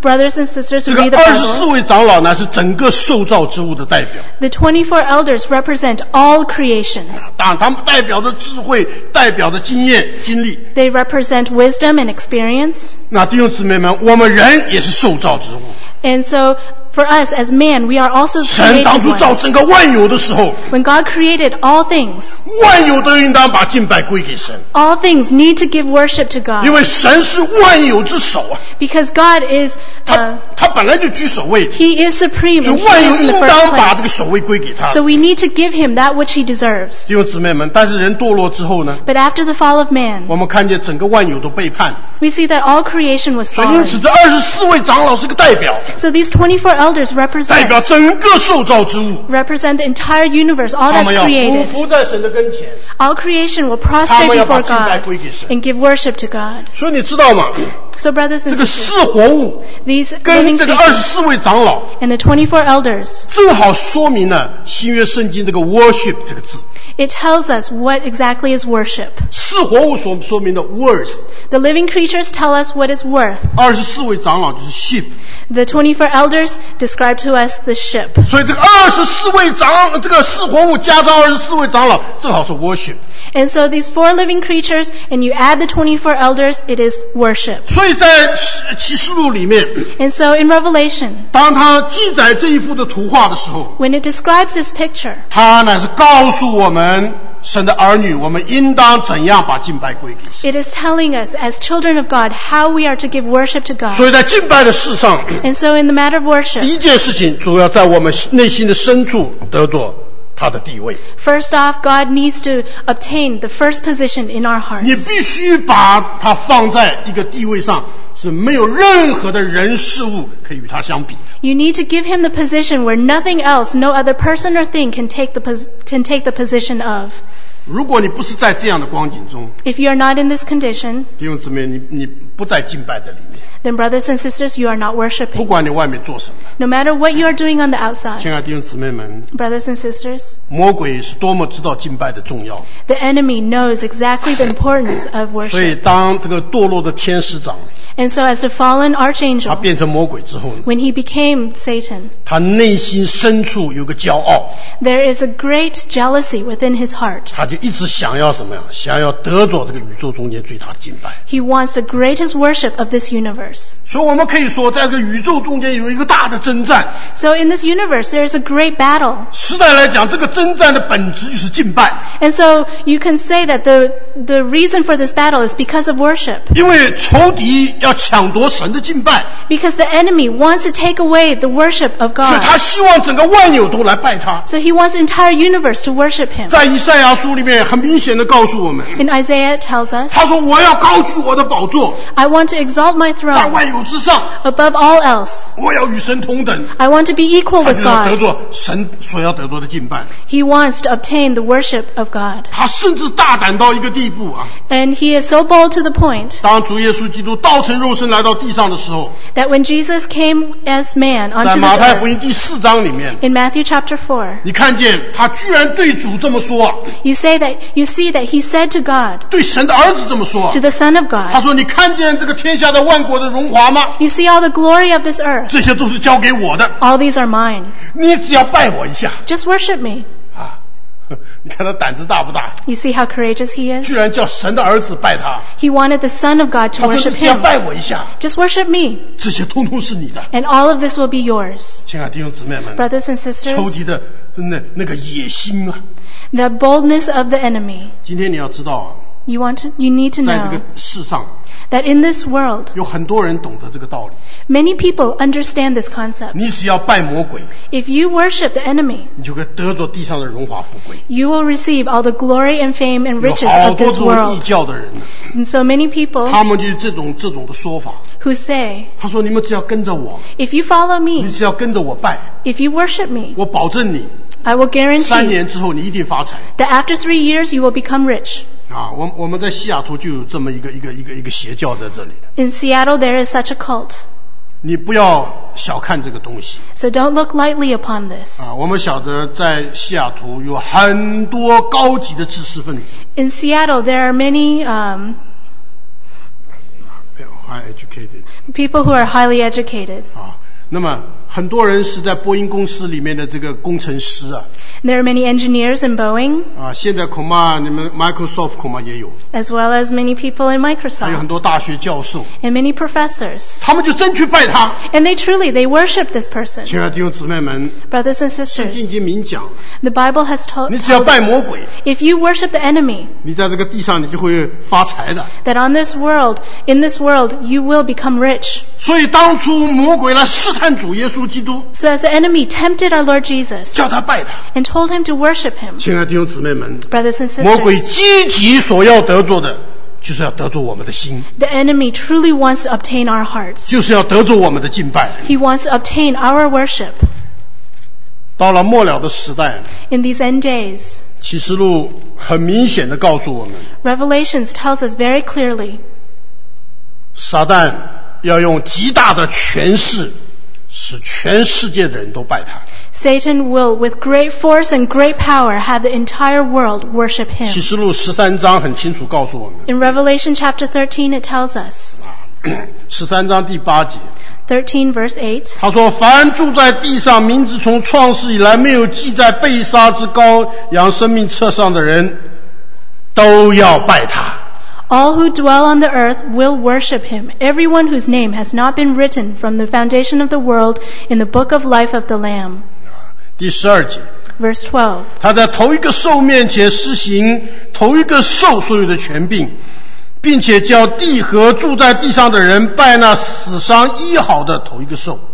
brothers and sisters 这 who 个 read the 二十四 Bible, 位长老呢是整个受造之物的代表， the twenty-four elders represent all creation. 当然他们代表着智慧，代表着经验经历。 They represent wisdom and experience. 那弟兄姊妹们，我们人也是受造之物。 And so, for us as man, we are also 神当 created 初造整 ones. 个万有的时候， When God created all things, 万有都应当把敬拜归给神， all things need to give worship to 因 God. 为神是万有之首啊， Because God is, 他 uh, 他本来就居首位， He is supreme 所 and 以 He 万有 is in 应 the 当 first 把这个 place. 首位归给他。 So we need to give Him that which He deserves. 弟兄姊妹们，但是人堕落之后呢， But after the fall of man, 我们看见整个万有都背叛， we see that all creation was 所以因此 fallen. 这二十四位长老是个代表， So these twenty-four elders 代 represent 表整个受造之物， represent the entire universe, all 他 that's 们要俯 created. 伏在神的跟前， All creation will 他 prostrate 们要把 before 敬拜 God 归给神。 and give worship to God. 所以你知道吗？ So brothers 这 and 个 sisters, 四活物 these 跟 living 这个二十 creatures 四位长老， and the twenty-four elders, 正好说明了新约圣经这个 worship 这个字。 it tells us what exactly is worship. 四活物所说明的 worth， The living creatures tell us what is worth. 二十四位长老就是 sheep， The twenty-four elders describe to us the ship. 所以这个二十四位长，这个四活物加上二十四位长老，正好是 worship。 And so these four living creatures, and you add the twenty-four elders, it is worship. 所以在启示录里面， And so in Revelation, 当他记载这一幅的图画的时候， when it describes this picture, 他乃是告诉我们神的儿女，我们应当怎样把敬拜归给神。 it is telling us as children of God how we are to give worship to 所 God. 以在敬拜的事上， And so in the matter of 第 worship, 一件事情主要在我们内心的深处得着他的地位。 first off, God needs to obtain the first position in our 你 hearts. 必须把它放在一个地位上，是没有任何的人事物可以与它相比。 You need to give Him the position where nothing else, no other person or thing can take the, pos- can take the position of. 如果你不是在这样的光景中， If you are not in this condition, 弟兄姊妹，你你不在敬拜的里面， then brothers and sisters, you are not 不 worshiping. 管你外面做什么， No matter what you are doing on the outside, 亲爱的弟兄姊妹们， brothers and sisters, 魔鬼是多么知道敬拜的重要。 the enemy knows exactly the importance of 所以 worship. 当这个堕落的天使长， And so as the fallen 他 archangel, 变成魔鬼之后呢， when he became Satan, 他内心深处有个骄傲， there is a great jealousy within his heart. 他就一直想要什么呀？想要得着这个宇宙中间最大的敬拜。 He wants the greatest worship of this universe. 所以我们可以说，在这个宇宙中间有一个大的征战。 So in this universe, there is a great battle. 时代来讲，这个征战的本质就是敬拜， And so you can say that the, the reason for this battle is because of worship. 因为仇敌要抢夺神的敬拜， Because the enemy wants to take away the worship of 所以 God. 他希望整个万有都来拜他。 So he wants the entire universe to worship him. 在以赛亚书里面很明显的告诉我们， In Isaiah, it tells us, 他说：“我要高举我的宝座， I want to exalt my 在 throne 万有之上， above all else. 我要与神同等。” I want to be equal 他 with 就要得 God. 着神所要得着的敬拜。 He wants to obtain the worship of God. 他甚至大胆到一个地步啊！ And he is so bold to the point 当主耶稣基督道成肉身来到地上的时候， that when Jesus came as man 在 onto 马 this 太福 earth, 音第四章里面， in Matthew chapter four, 你看见他居然对主这么说啊， you say that, you see that he said to God, 对神的儿子这么说啊 to the Son of 他 God, 说：“你看见这个天下的万国的荣华吗？ you see all the glory of this earth. 这些都是交给我的， All these are mine. 你只要拜我一下 Just worship me. 啊！”你看他胆子大不大？ You see how courageous he 居 is? 然叫神的儿子拜他。 He wanted the Son of God to 他说：“ worship 你只要 him. 拜我一下， Just worship me, 这些通通是你的。 and all of this will be yours. ” 亲爱的弟兄姊妹们， Brothers and 仇 sisters, 敌的那那个野心啊！ the boldness of the enemy. 今天你要知道啊， You want to, you need to 在这 know 个世上 that in this world, 有很多人懂得这个道理。 many people understand this concept. 你只要拜魔鬼， If you worship the enemy, 你就可以得着地上的荣华富贵。 you will receive all the glory and fame and 有 riches 好 of 多 this 这种异 world. 教的人呢， And so many people 他们就是这种这种的说法。 who say, 他说：“你们只要跟着我， if you follow 你 me, 只要跟着我拜， if you worship me, 我保证你 I will 三 guarantee 年之后你一定发财。” that after three years you will become rich. 啊，我我们在西雅图就有这么一个一个一个一个邪教在这里的， In Seattle, there is such a cult. 你不要小看这个东西 So don't look lightly upon this. 啊！我们晓得在西雅图有很多高级的知识分子， In Seattle, there are many, um, high educated people who are highly educated. 啊。那么很多人是在波音公司里面的这个工程师啊。 There are many engineers in Boeing. 啊，现在恐怕你们 Microsoft 恐怕也有。 As well as many people in 还有很 Microsoft. 多大学教授。 And many professors. 他们就真去拜他。 And they truly, they worship this person. 亲爱的弟兄姊妹们， Brothers and 圣经已 sisters, 经明讲， the Bible has told, 你只要 told 拜魔 us, 鬼， if you worship the enemy, 你在这个地上你就会发财的。 that on this world, in this world, you will become rich. 所以当初魔鬼来试探主耶稣基督， So as the enemy tempted our Lord Jesus 叫他拜他。 and told him to worship him, 亲爱的弟兄姊妹们， brothers and 魔鬼 sisters, 积极所要得着的，就是要得着我们的心， the enemy truly wants to obtain our hearts. 就是要得着我们的敬拜。 He wants to obtain our worship. 到了末了的时代， In these end days, 启示录很明显的告诉我们， Revelations tells us very clearly, 撒旦要用极大的权势，使全世界的人都拜他。 Satan will, with great force and great power, have the entire world worship 启 him. 示录十三章很清楚告诉我们， In Revelation chapter thirteen, it tells us, 十三章第八节， thirteen verse eight, 他说：“凡住在地上，名字从创世以来没有记在被杀之羔羊生命册上的人，都要拜他。” all who dwell on the earth will worship him, everyone whose name has not been written from the foundation of the world in the book of life of the Lamb. 第十二节， Verse twelve, 他在头一个兽面前施行头一个兽所有的权柄，并且叫地和住在地上的人拜那死伤医好的头一个兽。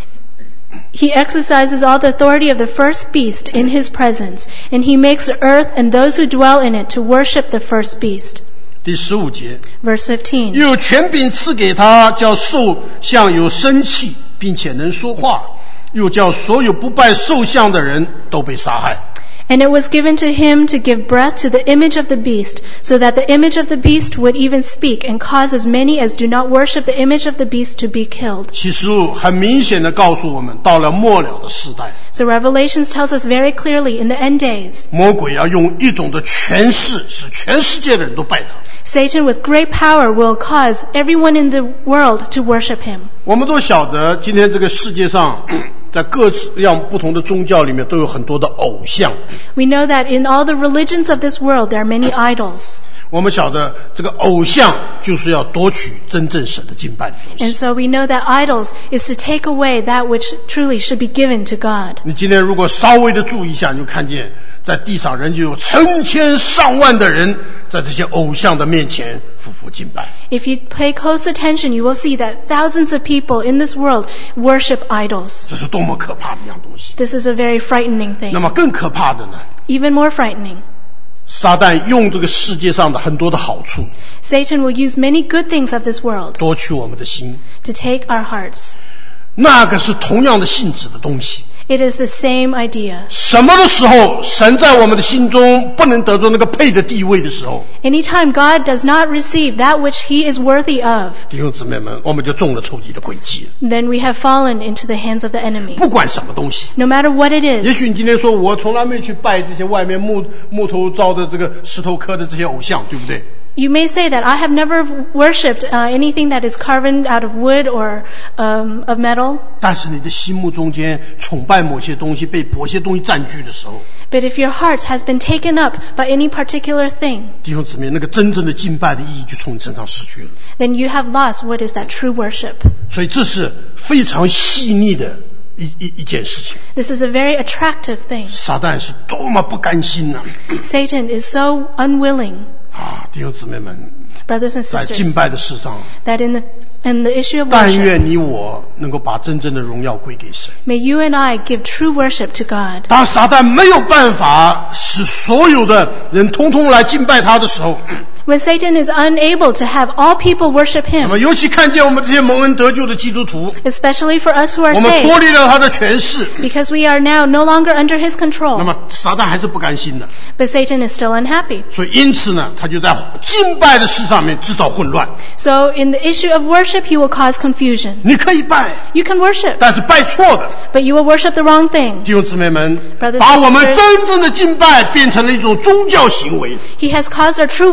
he exercises all the authority of the first beast in his presence, and he makes the earth and those who dwell in it to worship the first beast. 第十五节， Verse fifteen, 又有权柄赐给他，叫兽像有生气，并且能说话，又叫所有不拜兽像的人都被杀害。 and it was given to him to give breath to the image of the beast, so that the image of the beast would even speak, and cause as many as do not worship the image of the beast to be killed. 启示录很明显的告诉我们，到了末了的时代， So Revelations tells us very clearly, in the end days, 魔鬼要用一种的权势，使全世界的人都拜他。 Satan with great power will cause everyone in the world to worship him. 我们都晓得，今天这个世界上，在各样不同的宗教里面，都有很多的偶像。 We know that in all the religions of this world, there are many idols. 我们晓得，这个偶像就是要夺取真正神的敬拜的东 And 西。 so we know that idols is to take away that which truly should be given to God. 你今天如果稍微的注意一下，你就看见，在地上人就有成千上万的人，在这些偶像的面前匍匐敬拜。 If you pay close attention, you will see that thousands of people in this world worship idols. 这是多么可怕的一样东西！ This is a very frightening 那 thing. 么更可怕的呢？ Even more frightening, 撒旦用这个世界上的很多的好处， Satan will use many good things of this world 夺取我们的心。 to take our hearts. 那个是同样的性质的东西。 It is the same idea. 什么的时候，神在我们的心中不能得着那个配的地位的时候， Anytime God does not receive that which he is worthy of, 弟兄姊妹们，我们就中了仇敌的诡计了。 then we have fallen into the hands of the enemy. 不管什么东西， No matter what it 也 is, 许你今天说，我从来没去拜这些外面木木头造的这个石头刻的这些偶像，对不对？ you may say that I have never worshipped uh, anything that is carved out of wood or um, of metal. 但是你的心目中间崇拜某些东西，被某些东西占据的时候， But if your heart has been taken up by any particular thing, 弟兄姊妹，那个真正的敬拜的意义就从你身上失去了。 then you have lost what is that true worship. 所以这是非常细腻的一一一件事情。 This is a very attractive thing. 撒旦是多么不甘心呐、 Satan is so unwilling, 啊！弟兄姊妹们， brothers and 在敬 sisters, 拜的事上， that in the, in the issue of 但 worship, 愿你我能够把真正的荣耀归给神。 may you and I give true worship to God. 当撒旦没有办法使所有的人通通来敬拜他的时候， When Satan is unable to have all people worship 那 him, 么尤其看见我们这些蒙恩得救的基督徒， especially for us who are 我们脱 saved, 离了他的权势， because we are now no longer under his 那 control. 么撒旦还是不甘心的， But Satan is still unhappy. 所以因此呢，他就在敬拜的事上面制造混乱。 So in the issue of worship, he will cause confusion. 你可以拜， You can worship, 但是拜错的。 but you will worship the wrong thing. 弟兄姊妹们 Brothers and， 把我们 sisters 真正的敬拜变成了一种宗教行为， He has caused our true worship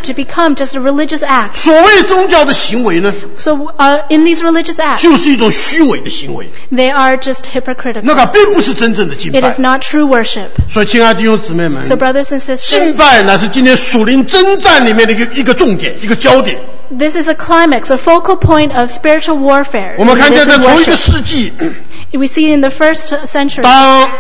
to become just a religious act. 所谓宗教的行为呢， So uh, in these religious acts, 就是一种虚伪的行为， they are just hypocritical. 那个并不是真正的敬 It 拜。 is not true worship. 所以，亲爱的弟兄姊妹们， So brothers and 敬 sisters, 拜乃是今天属灵征战里面的一个一个重点，一个焦点。 this is a climax, a focal point of spiritual warfare. 我们看见 This 在 is 同一个 worship. 世纪， We see in the first century, 当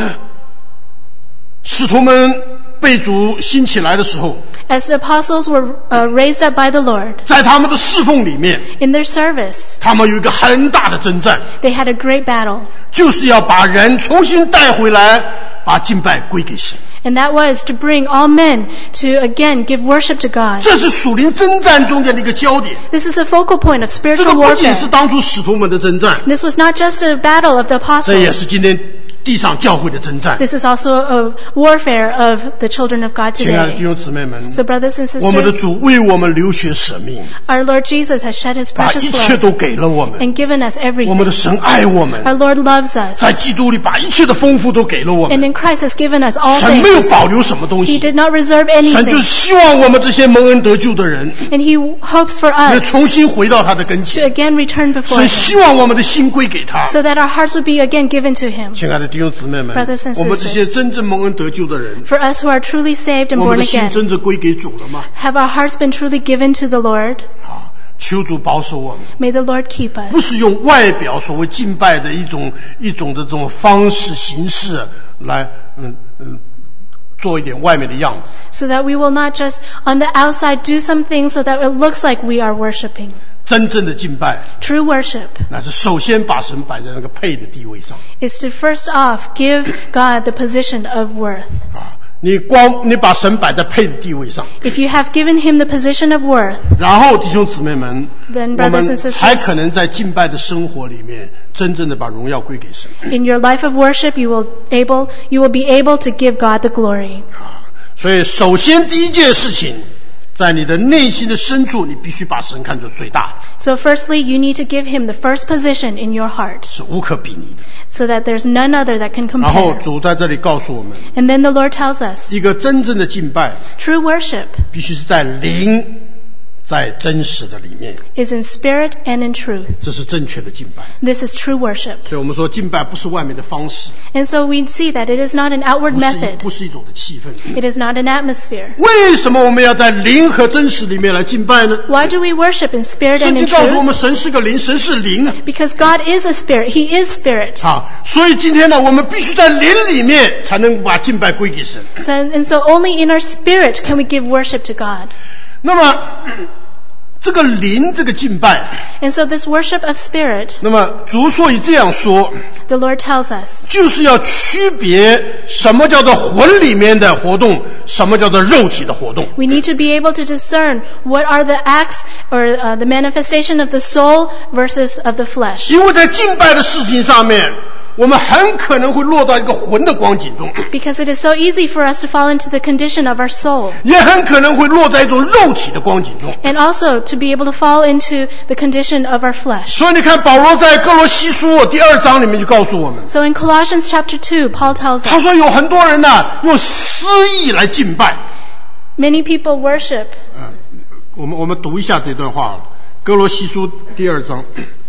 使徒们被主兴起来的时候， as the apostles were uh, raised up by the Lord, 在他们的侍奉里面， in their service, 他们有一个很大的征战， they had a great battle. 就是要把人重新带回来，把敬拜归给神。 And that was to bring all men to again give worship to God. 这是属灵征战中间的一个焦点。 This is a focal point of 这 spiritual 个不仅是 warfare. 当初使徒们的征战， This was not just a battle of the 这也是 apostles. 今天地上教会的征战。 This is also a warfare of the children of God 亲爱的弟 today. 兄姊妹们， So brothers and 我们的 sisters, 主为我们流血舍命， our Lord Jesus has shed his 把 precious 一切 blood 都给了我们。 and given us 我们的 everything. 神爱我们， Our Lord loves us. 在基督里把一切的丰富都给了我 And 们。 in Christ has given us all 神没有 things. 保留什么东 He 西， did not reserve 神就 anything. 希望我们这些蒙恩得救的人， And he hopes for 能 us 重新回到他的跟 to 前。 again return before 神 him, 希望我们的心归给他。 so that our hearts would be again given to him. 亲爱的弟兄姊妹们 Brothers and， 我们这些 sisters 真正蒙恩得救的人， For us who are truly saved and 我们 born 的心 again, 真正归给主了吗？ have our hearts been truly given to the Lord? 啊，求主保守我们， May the Lord keep 不 us. 是用外表所谓敬拜的一种一种的这种方式形式来，嗯嗯，做一点外面的样子。 So that we will not just on the outside do some things so that it looks like we are worshiping. 真正的敬拜， True worship 那是首先把神摆在那个配的地位上 is to first off give God the position of worth. 啊。你光你把神摆在配的地位上， If you have given him the position of worth, 然后弟兄姊妹们， then 我 brothers 们 and 才可 sisters, 能在敬拜的生活里面，真正的把荣耀归给神 in your life of worship you will able you will be able to give God the glory. 啊。所以，首先第一件事情，在你的内心的深处，你必须把神看作最大， So firstly, you need to give him the first position in your heart, 是无可比拟的。 so that there's none other that can 然后 compare. 主在这里告诉我们， And then the Lord tells us, 一个真正的敬拜， true worship 必须是在灵，在真实的里面， is in spirit and in truth. 这是正确的敬拜。 This is true worship. 所以我们说，敬拜不是外面的方式， And so we see that it is not an outward 不是一 method. 不是一种的气氛。 It is not an atmosphere. 为什么我们要在灵和真实里面来敬拜呢？ Why do we worship in spirit 圣 and 经 in 告诉我 truth? 们，神是个灵，神是灵啊！ Because God is a spirit. He is spirit. 啊，所以今天呢，我们必须在灵里面才能把敬拜归给神。 So, and so only in our spirit can we give worship to God. 那么，这个灵，这个敬拜， And so this worship of spirit, 那么主所以这样说， the Lord tells us, 就是要区别什么叫做魂里面的活动，什么叫做肉体的活动。 we need to be able to discern what are the acts or uh, the manifestation of the soul versus of the flesh. 因为在敬拜的事情上面，我们很可能会落到一个魂的光景中， Because it is so easy for us to fall into the condition of our soul. 也很可能会落在一种肉体的光景中。 And also to be able to fall into the condition of our flesh. 所以你看，保罗在哥罗西书第二章里面就告诉我们， So in Colossians chapter two, Paul tells 他 us, 说有很多人呢、用私意来敬拜。 many people worship. 嗯，我们我们读一下这段话，哥罗西书第二章，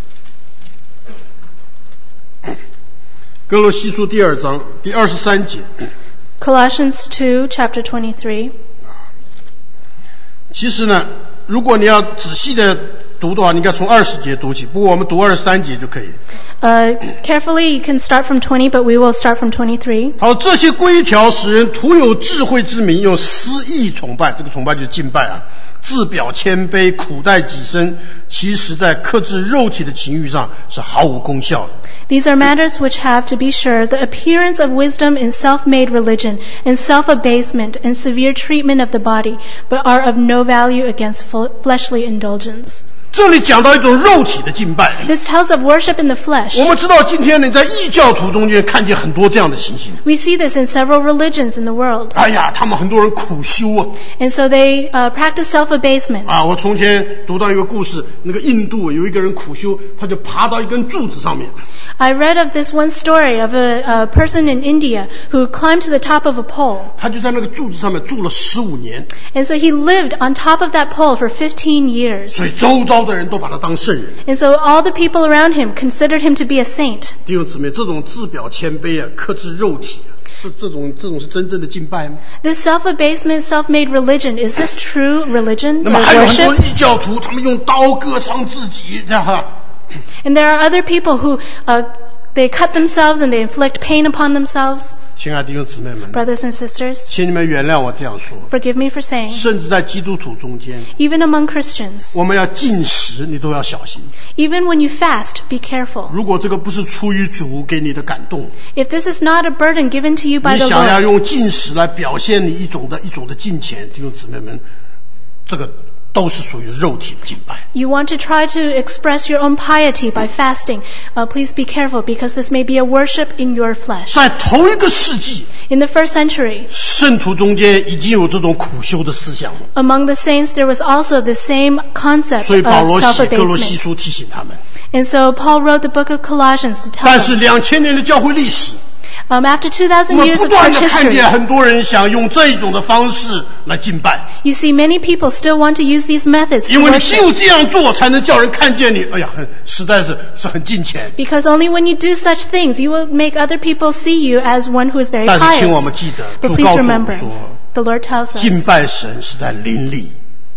哥罗西书第二章第二十三节。 Colossians two, chapter twenty-three. 其实呢，如果你要仔细的读的话，你应该从二十节读起，不过我们读二十三节就可以。 Uh, carefully, you can start from twenty, but we will start from twenty-three. 好，这些规条使人徒有智慧之名，用私意崇拜，这个崇拜就是敬拜啊。自表谦卑，苦待己身，其实在克制肉体的情欲上是毫无功效的。 These are matters which have, to be sure, the appearance of wisdom in self-made religion, and self-abasement, and severe treatment of the body, but are of no value against fleshly indulgence. 这里讲到一种肉体的敬拜。 This tells of worship in the flesh. 我们知道今天你在异教徒中间看见很多这样的情形。 We see this in several religions in the world. 哎呀，他们很多人苦修啊， And so they uh, practice self-abasement. 啊，我从前读到一个故事，那个印度有一个人苦修，他就爬到一根柱子上面。 I read of this one story of a, a person in India who climbed to the top of a pole. 他就在那个柱子上面住了十五年。 And so he lived on top of that pole for fifteen years. 所以周遭的人都把他当圣人。 And so all the people around him considered him to be a saint. 弟兄姊妹，这种自表谦卑啊，克制肉体啊，这这种这种是真正的敬拜吗？ This self-abasement, self-made religion, is this true religion 那 or 么还有很多 worship? 异教徒，他们用刀割伤自己，这样哈。 And there are other people who uh, they cut themselves and they inflict pain upon themselves. 亲爱的弟兄姊妹们， Brothers and sisters, 请你们原谅我这样说， forgive me for saying, 甚至在基督徒中间， even among Christians, 我们要禁食，你都要小心。 even when you fast, be careful. 如果这个不是出于主给你的感动， If this is not a burden given to you by 你 the 想要 Lord, 用禁食来表现你一种的一种的敬虔，弟兄姊妹们，这个都是属于肉体的敬拜。 you want to try to express your own piety by fasting, uh, please be careful because this may be a worship in your flesh. 在头一个世纪， In the first century, 圣徒中间已经有这种苦修的思想了， among the saints, there was also the same concept 所以 of 保罗写哥罗西 self-abasement. 书提醒他们。 And so Paul wrote the book of Colossians to tell 但是 them, 两千年的教会历史， um, after two 我 thousand 们 years 不 of 断 church 的看 history, 见很多人想用这种的方式来敬拜， you see many people still want to use these methods to 因为你只 worship. 有这样做，才能叫人看见你。哎呀，很实在是是很敬虔。 Because only when you do such things, you will make other people see you as one who is very 但是请我们 pious. 记得， But 主 please 告诉我 remember, 们说， the Lord tells 敬 us, 拜神是在灵里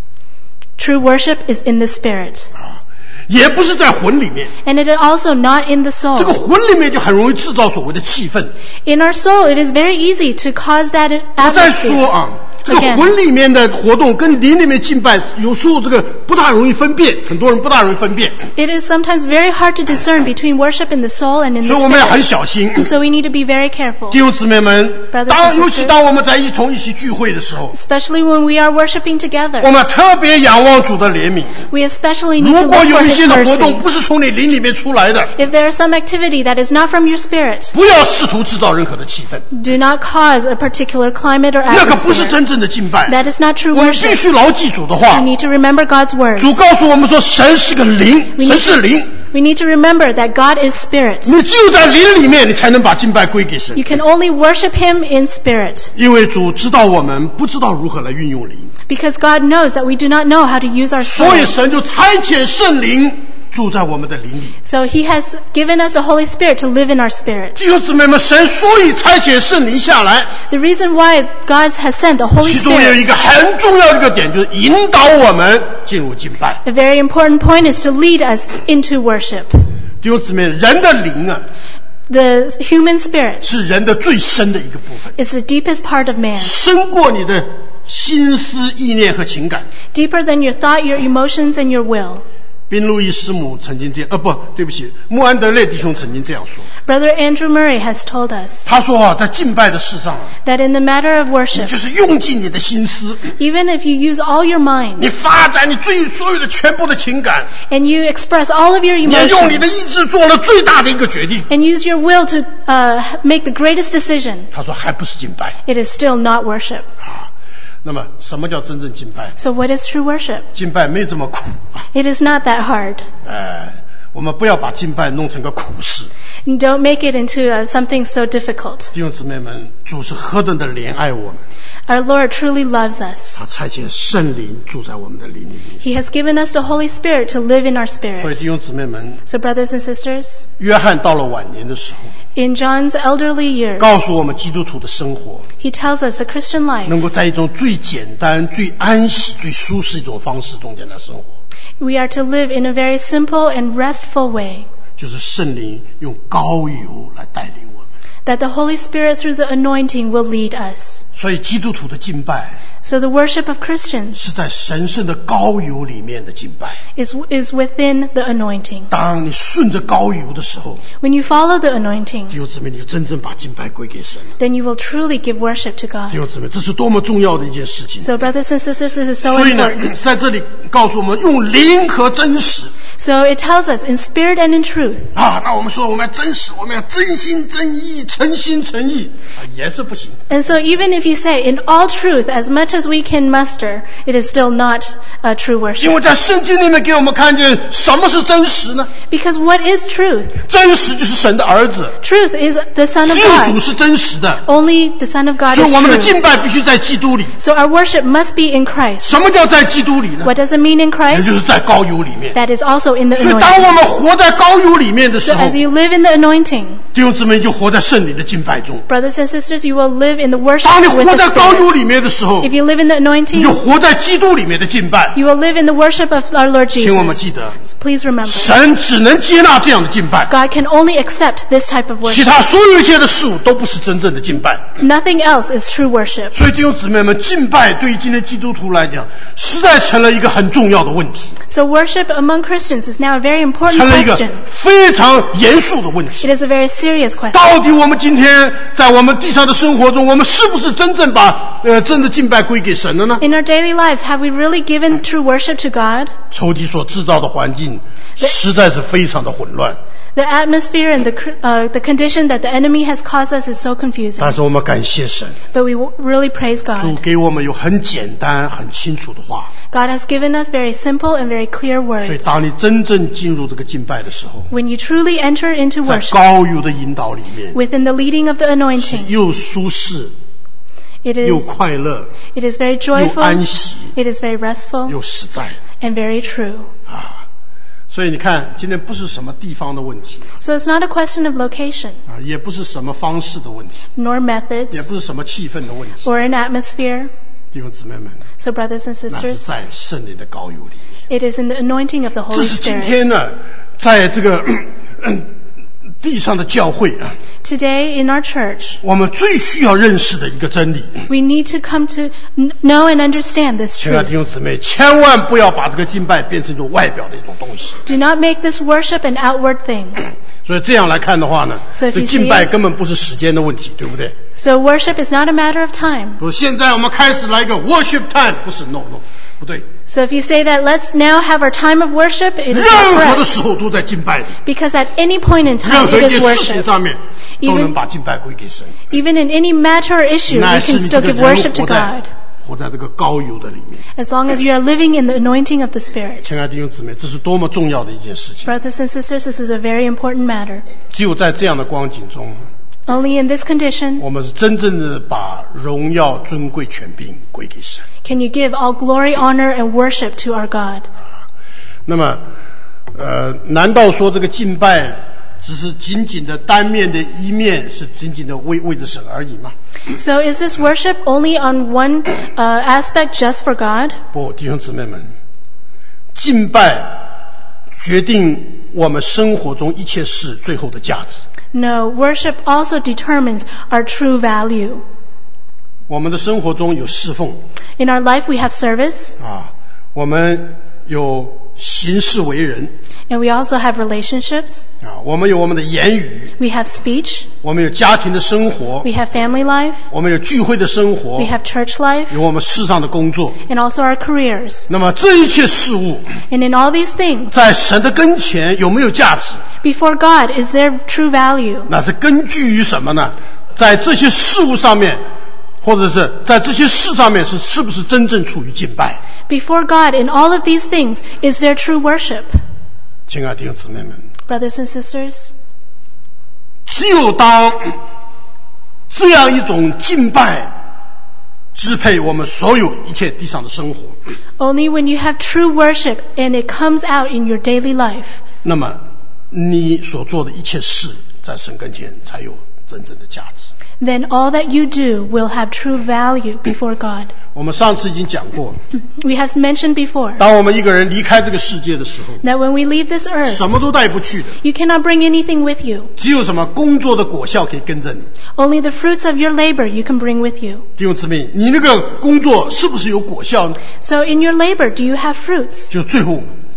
true worship is in the spirit. 啊，也不是在魂里面。 And it is also not in the 这个 soul. 魂里面就很容易制造所谓的气氛。 In our soul, it is very easy to cause that 我再说 atmosphere. 啊，这个 Again. 魂里面的活动跟灵里面敬拜，有时候这个不大容易分辨，很多人不大容易分辨， It is sometimes very hard to discern between worship in the soul and in 所 the 以我们要很 spirit. 小心。 And so we need to be very careful. 弟兄姊妹们， Brothers and 当 sisters. 尤其当我们在一同一起聚会的时候， Especially when we are worshiping 我 together. 们特别仰望主的怜悯。 We especially need to 如果 look 有 for 一 His 些的活动 mercy. 不是从你灵里面出来的， If there is some activity that is not from your spirit, 不要试图制造任何的气氛， do not cause a particular climate or 那个不是 atmosphere. 真正的敬拜。 That is not true 我们必 worship. 须牢记主的 We 话。 need to remember God's words. 主告诉我们说，神是个灵， We 神 need, 是灵。 we need to remember that God is spirit. 你只有在灵里面，你才能把敬拜归给神 You。can only worship Him in spirit. 因为主知道我们不知道如何来运用灵， Because God knows that we do not know how to use our 所以 soul. 神就差遣圣灵住在我们的灵里。 So He has given us the Holy Spirit to live in our spirit. 弟兄姊妹们，神所以差遣圣灵下来， The reason why God has sent the Holy 其中有一 Spirit, 个很重要的一个点，就是引导我们进入敬拜。 a very important point is to lead us into worship. 弟兄姊妹，人的灵啊， The human spirit 是人的最深的一个部分， is the deepest part of man, 深过你的心思、意念和情感。 deeper than your thought, your emotions, and your will. 宾路易师母曾经这样，呃，不对不起，穆安德烈弟兄曾经这样说。 Brother Andrew Murray has told us 他说啊，在敬拜的事上啊， that in the matter of 你 worship, 就是用尽你的心思， even if you use all your mind 你发展你最所有的全部的情感， and you express all of your 你要用你的 emotions 意志做了最大的一个决定。 and use your will to uh, make the greatest decision, 他说还不是敬拜 it is still not worship. 啊。那么什么叫真正敬拜？ So what is true worship? 敬拜没这么苦啊。 It is not that hard. 呃，我们不要把敬拜弄成个苦事。 And don't make it into uh, something so difficult. 弟兄姊妹们，主是何等的怜爱我们， Our Lord truly loves us. 他差遣圣灵住在我们的灵里面。 He has given us the Holy Spirit to live in our 所以 spirit. 弟兄姊妹们， So brothers and sisters, 约翰到了晚年的时候， in John's elderly years, 告诉我们基督徒的生活 he tells us the Christian life, 能够在一种最简单、最安息、最舒适一种方式中间来生活， we are to live in a very simple and restful way. 就是圣灵用膏油来带领我们。 That the Holy Spirit through the anointing will lead us. 所以基督徒的敬拜 So the worship of Christians 是在神圣的膏油里面的敬拜。 is, is within the anointing. 当你顺着膏油的时候， When you follow the anointing, 弟兄姊妹，你就真正把敬拜归给神了。 then you will truly give worship to 弟 God. 兄姊妹，这是多么重要的一件事情。 So brothers and sisters, this is so 所以呢， important. 在这里告诉我们，用灵和真实。 So it tells us in spirit and in truth. 啊，那我们说我们要真实，我们要真心真意，诚心诚意，啊，也是不行。 And so even if you say in all truth, as much as we can muster, it is still not a true 因 worship. 为在圣经里面给我们看见什么是真实呢？ Because what is truth? 真实就是神的儿子， Truth is the Son of 救主 God. 是真实的， Only the Son of God 所 is 以我们的 true. 敬拜必须在基督里。 So our worship must be in Christ. 什么叫在基督里呢？ What does it mean in 也 Christ? 就是在膏油里面。 That is also in the 所以当 anointing. 我们活在膏油里面的时 So 候， as you live in the anointing, 弟兄姊妹就活在圣灵的敬拜中。 brothers and sisters, you will live in the worship 当你 with 活 the 在膏油 Spirit. 里面的时候， If you live in the 你 anointing, 就活在基督里面的敬拜。 you will live in the worship of our Lord 请我们记 Jesus. 得， Please remember, 神只能接纳这样的敬拜， God can only accept this type of 其 worship. 他所有一切的事物都不是真正的敬拜。 Nothing else is true worship. 所以弟兄姊妹们，敬拜对于今天基督徒来讲，实在成了一个很重要的问题， So worship among Christians is now a very important 成了一个 question. 非常严肃的问题。 It is a very serious question. 到底我们今天在我们地上的生活中，我们是不是真正把呃真的敬拜归给神了呢？ In our daily lives, have we really given true worship to God? 仇敌所制造的环境实在是非常的混乱， The atmosphere and the uh, the condition that the enemy has caused us is so confusing. 但是我们感谢神， But we w- really praise 主 God. 给我们有很简单、很清楚的话。 God has given us very simple and very clear 所以 words. 当你真正进入这个敬拜的时候， When you truly enter into 在 worship, 膏油的引导里面， within the leading of the 是 anointing, 又舒适 it 又 is 快乐 it is very 又 joyful, 安息 it is very restful, 又实在 and very true. 啊！所以你看，今天不是什么地方的问题 So it's not a question of location, 啊，也不是什么方式的问题， nor 也 methods, 不是什么气氛的问题。 or an atmosphere. 弟兄姊妹们， So brothers and 那是 sisters, 在圣灵的膏油里面。 it is in the anointing of the 这 Holy 是今天 Spirit. 呢，在这个嗯地上的教会啊， Today in our church, 我们最需要认识的一个真理。 we need to come to kn- know and understand this 亲爱的 truth. 弟兄姊妹，千万不要把这个敬拜变成一种外表的一种东西。 Do not make this worship an outward thing. 所以这样来看的话呢， So if 这 you 敬 see 拜 it- 根本不是时间的问题，对不对？ So worship is not a matter of time. 不是现在我们开始来一个 worship time，不是 no no，不对， So if you say that let's now have our time of worship, it is 任 not 何的 correct. 时候都在敬拜里， Because at any point in 任 time, 何 it 一 is 件事情 worship. 上面都 Even- 能把敬拜归给神。 Even in any matter or issue, 乃 we 是 can 你 still 这个 give 人 worship to 活在 God. 活在这个膏油的里面。 As long as you are living in the anointing of the Spirit. 亲爱的弟兄姊妹，这是多么重要的一件事情！ Brothers and sisters, this is a very important matter. 只有在这样的光景中， Only in this condition 我们是真正的把荣耀、尊贵、权柄归给神。 can you give all glory, honor, and worship to our God. 那么，呃，难道说这个敬拜只是仅仅的单面的一面，是仅仅的为为着神而已吗？ So is this worship only on one uh, aspect just for God? 不，弟兄姊妹们，敬拜决定我们生活中一切事最后的价值。 No, worship also determines our true value. 我们的生活中有侍奉 In our life, we have service, 啊，我们有行事为人 and we also have relationships. 啊，我们有我们的言语， We have speech. 我们有家庭的生活， We have family life. 我们有聚会的生活 We，have church life, 有我们世上的工作。 and also our careers. 那么这一切事物 And in all these things, 在神的跟前有没有价值？ before God, is there true value? 那是根据于什么呢？在这些事物上面，或者是在这些事上面是是不是真正处于敬拜？ Before God, in all of these things, is there true worship? 亲爱的弟兄姊妹们， Brothers and sisters, 只有当这样一种敬拜支配我们所有一切地上的生活， only when you have true worship and it comes out in your daily life, 那么你所做的一切事在神跟前才有真正的价值。 then all that you do will have true value before God. 我们上次已经讲过， We have mentioned before 当我们一个人离开这个世界的时候， that when we leave this earth, 什么都带不去的， you cannot bring anything with you. 只有什么工作的果效可以跟着你。 Only the fruits of your labor you can bring with you. 弟兄姊妹，你那个工作是不是有果效呢？ So in your labor, do you have fruits? 就最后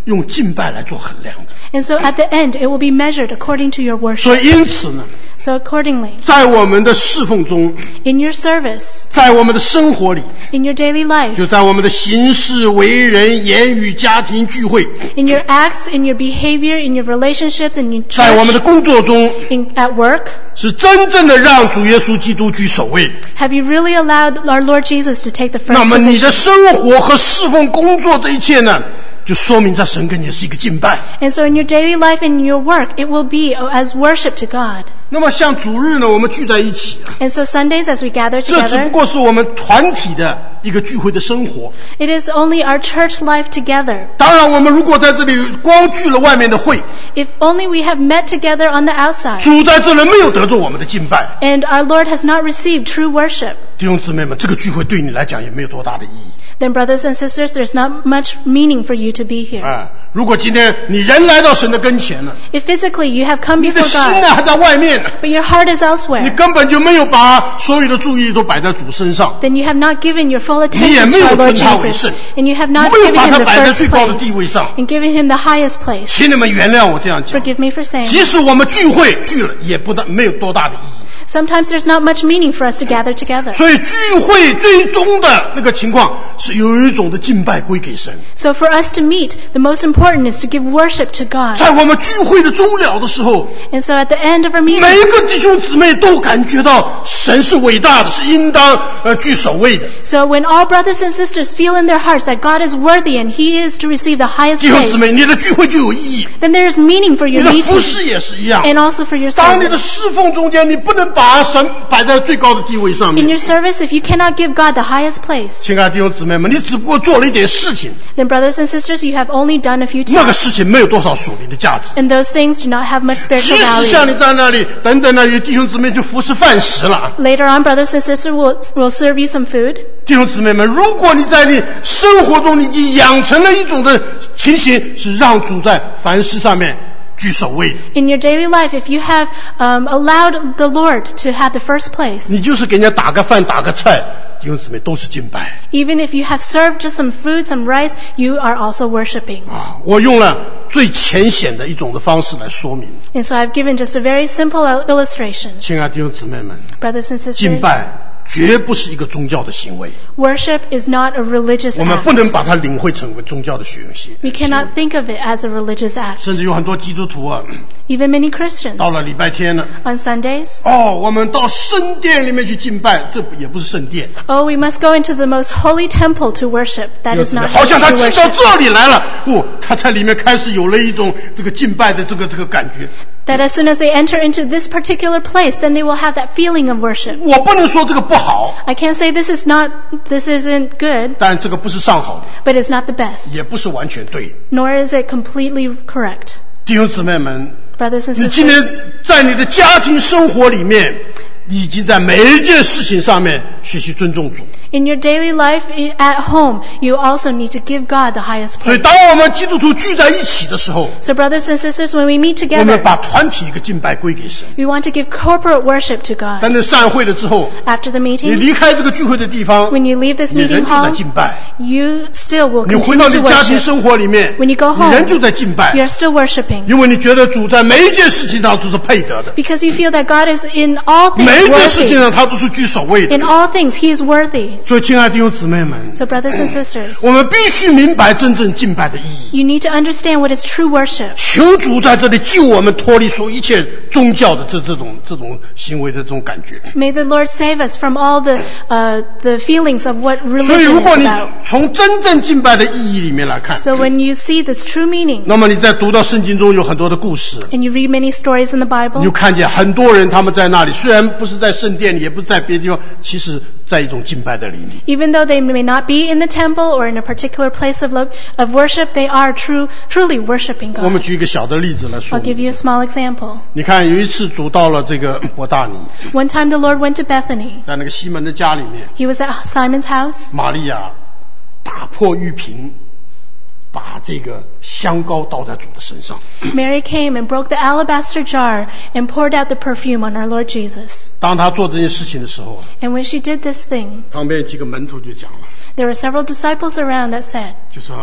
用敬拜来做衡量的。 And so at the end, it will be measured according to your 所 worship. 以因此呢， So accordingly, 在我们的侍奉中， in your service, 在我们的生活里， in your daily life, 就在我们的行事为人、言语、家庭聚会， in your acts, in your behavior, in your relationships, in your 在我们的 church, 工作中， in, at work, 是真正的让主耶稣基督居首位。 have you really allowed our Lord Jesus to take the 那 first 么你的 position? 生活和侍奉工作这一切呢，就说明在神跟前是一个敬拜。 And so in your daily life and in your work, it will be as worship to God. 那么像主日呢，我们聚在一起啊， And so Sundays, as we gather 这只不 together, 过是我们团体的一个聚会的生活。 it is only our church life together. 当然，我们如果在这里光聚了外面的会， If only we have met together on the outside, 主在这里没有得着我们的敬拜。 and our Lord has not received true worship, 弟兄姊妹们，这个聚会对你来讲也没有多大的意义。 then brothers and sisters, there's not much meaning for you to be here. 啊，如果今天你人来到神的跟前了， If physically you have come 你的 before 心 God, 呢还在外面呢， but your heart is 你 elsewhere, 根本就没有把所有的注意力都摆在主身上， then you have not given your full 你也 attention 没 to 有 our 尊 Lord 他为 Jesus, 圣， and you have not 没有 given 把 him 他 the 摆在 first 最高的地 place, 位上。 and given him the highest place. 请你们原谅我这样讲， Forgive me for saying. 即使我们聚会聚了，也不大没有多大的意义。 Sometimes there's not much meaning for us to gather together. 所以聚会最终的那个情况是有一种的敬拜归给神。 So for us to meet, the most important is to give worship to God. 在我们聚会的终了的时候， And so at the end of our 每 meeting, 一个弟兄姊妹都感觉到神是伟大的，是应当呃居首位的。 so when all brothers and sisters feel in their hearts that God is worthy and He is to receive the highest 弟兄姊妹， place, 你的聚会就有意义， then there is meaning for 你 your 的服 meeting 侍也是一样。 and also for your 当你的 service. 侍奉中间，你不能把神摆在最高的地位上 In 面。 your service, if you cannot give God the highest place, 亲爱的弟兄姊妹们，你只不过做了一点事情， then brothers and sisters, you have only done a few 那个 tasks, 事情没有多少属灵的价值。 and those things do not have much 即 spiritual 使像 value. 你在那里等等的，有弟兄姊妹就服侍饭食了。 Later on, brothers and sisters will, will serve you some food. 弟兄姊妹们，如果你在你生活中你已经养成了一种的情形，是让主在凡事上面居首位的， In your daily life, if you have um, allowed the Lord to have the first place, 你就是给人家打个饭打个菜，弟兄姊妹都是敬拜 even if you have served just some food, some rice, you are also worshiping. 啊！我用了最浅显的一种的方式来说明， And so I've given just a very simple il- illustration. 亲爱的弟兄姊妹们， Brothers and 敬 sisters, 拜绝不是一个宗教的行为， worship is not a religious 我们不能 act. 把它领会成为宗教的学习。 We cannot think of it as a religious act. 甚至有很多基督徒啊， Even many Christians, 到了礼拜天了， on Sundays, 哦，我们到圣殿里面去敬拜，这也不是圣殿， oh, we must go into the most holy temple to worship. That is not 好像他 true 进到 worship. 这里来了，哦，他在里面开始有了一种这个敬拜的这个这个感觉。 That as soon as they enter into this particular place, then they will have that feeling of worship. 我不能说这个不好， I can't say this is not, this isn't good, 但这个不是上好的， but it's not the best, 也不是完全对的。 nor is it completely correct. 弟兄姊妹们， Brothers and 你今天 sisters, 在你的家庭生活里面，你已经在每一件事情上面学习尊重主。 in your daily life i- at home, you also need to give God the highest 所以， place. 当我们基督徒聚在一起的时候， So brothers and sisters, when we meet 我们 together, 把团体一个敬拜归给神。 we want to give corporate worship to God. 但是散会了之后， After the 你 meeting, 离开这个聚会的地方， when you leave this 你人 meeting 就在 hall, 敬拜。 you still will 你回 continue 到 to 你家庭 worship. 生活里面， When you go 你 home, 人就在敬拜 you，are still worshiping. 因为你觉得主在每一件事情上都是配得的， Because you feel that God is in all 每 things 一件事情 worthy. 上他都是居首位的 In。all things, He is worthy. 所以，亲爱的弟兄姊妹们， So brothers and sisters, 我们必须明白真正敬拜的意义。 you need to understand what is true worship. 求主在这里救我们脱离所一切宗教的这这种这种行为的这种感觉。 May the Lord save us from all the uh, the feelings of what 所以，如 religion 果 is 你 about. 从真正敬拜的意义里面来看， So when you see this true meaning, 那么你在读到圣经中有很多的故事， and you read many stories in the 你就 Bible, 看见很多人他们在那里，虽然不是在圣殿里，也不是在别的地方，其实在一种敬拜的里里。 even though they may not be in the temple or in a particular place of, lo- of worship, they are true, truly worshiping 我们 God. 举一个小的例子来说 I'll give you a small example. 你看，有一次主到了这个伯大尼， One time the Lord went to Bethany. 在那个西门的家里面， He was at Simon's house. 玛利亚打破玉瓶，把这个香膏倒在主的身上。 Mary came and broke the alabaster jar and poured out the perfume on our Lord Jesus. 当他做这件事情的时候， And when she did this thing, 旁边几个门徒就讲了， there were several disciples around that said, 就说啊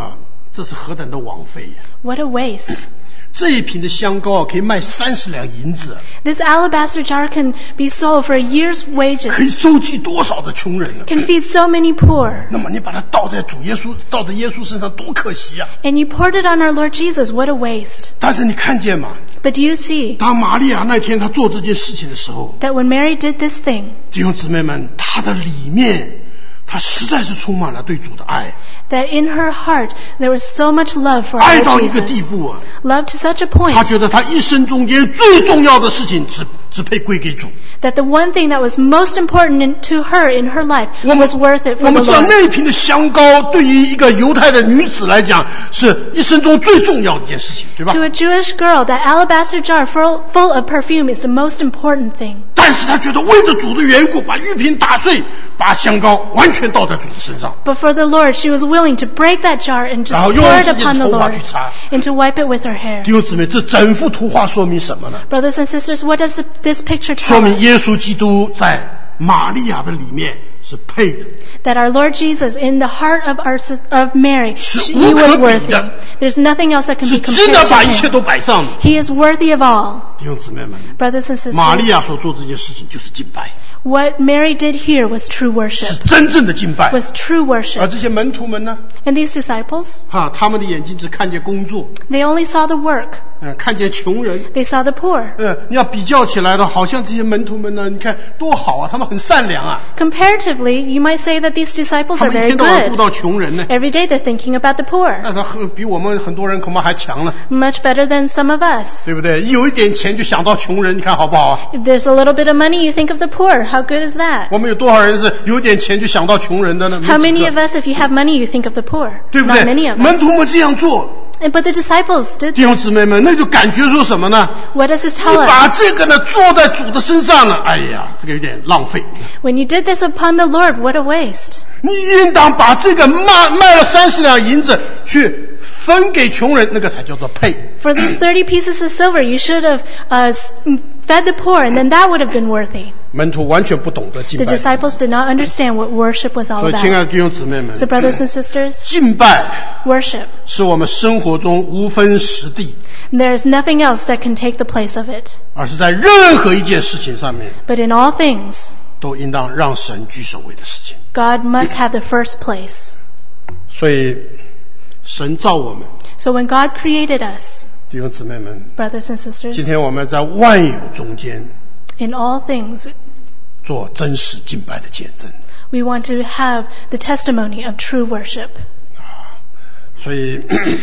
这是何等的枉费呀！ What a waste. 这一瓶的香膏啊，可以卖三十两银子， This alabaster jar can be sold for a year's 可以 wages, 收集多少的穷人呢？ can feed so many poor. 那么你把它倒在主耶稣，倒在耶稣身上，多可惜啊！ And you poured it on our Lord Jesus. What a waste. 但是你看见吗？ But do you see 当玛利亚那天她做这件事情的时候， that when Mary did this thing, 弟兄姊妹们，她的里面，她实在是充满了对主的爱， that in her heart there was so much love for 爱 our 到 Lord 一个地 Jesus. 步啊！ Love to such a point 她觉得她一生中间最重要的事情只只配归给主。 that the one thing that was most important in, to her in her life 我们 was worth it 我 for the 们知道 Lord. 那瓶的香膏对于一个犹太的女子来讲，是一生中最重要的一件事情，对吧？ To a Jewish girl, that alabaster jar full, full of perfume is the most important thing. 但是她觉得为着主的缘故，把玉瓶打碎，把香膏完全倒在主的身上。 But for the Lord, she was willing to break that jar and just 然后用 pour it 自己的 upon the 头发 Lord 去擦。 and to wipe it with her hair. 弟兄姊妹，这整幅图画说明什么呢？ Brothers and sisters, what does this picture 说 tell 明 us? 耶稣基督在玛利亚的里面是配的。 That our Lord Jesus, in the heart of our sis- of Mary, 是 she- 无 he 可 was 比 worthy. 的， There's nothing else that can 是 be 值 compared 得 to 把一切 him. 都摆上的。 He is worthy of all. 弟兄姊妹们， Brothers and 玛利亚 sisters, 所做这件事情就是敬拜， what Mary did here was true 是 worship. 真正的敬拜。 Was true 而 worship. 这些门徒们呢？ And these disciples, 哈，他们的眼睛只看见工作， they only saw the work. 嗯，看见穷人。 They saw the poor. 呃，你要比较起来的，好像这些门徒们呢，你看多好啊，他们很善良啊， Comparatively, you might say that these disciples 他 are 们一 very 天到晚顾 good. 到穷人呢。 Every day they're thinking about the poor. 那他很比我们很多人恐怕还强了， Much better than some of us. 对不对？一有一点钱就想到穷人，你看好不好啊？ If there's a little bit of money, you think of the poor. How good is that? 我们有多少人是有点钱就想到穷人的呢？ How 没几 many 个 of us, if you have money, you think of the poor? 对不 Not 对？ many of 门 us. 徒们这样做， And- But the disciples did 弟兄 this. 姊妹们，那就感觉说什么呢？ What does it 你 tell 把 us? 这个呢做在主的身上呢，哎呀，这个有点浪费。 When you did this upon the Lord, what a waste. 你应当把这个卖卖了三十两银子去分给穷人，那个才叫做配。 For these thirty pieces of silver, you should have uh, s- fed the poor, and then that would have been worthy. 门徒完全不懂得敬 The 拜， disciples did not understand what worship was all 所以亲爱 about. 的弟兄姊妹们， So brothers and sisters, 敬拜 worship. 是我们生活中无分实地， There is nothing else that can take the place of it. 而是在任何一件事情上面 But in all things, 都应当让神居首位的事情。 God must have the first place. 所以神造我们， So when God created us, 弟兄姊妹们， brothers and 今 sisters, 天我们在万有中间 in all things, 做真实敬拜的见证。 we want to have the testimony of true worship. 所以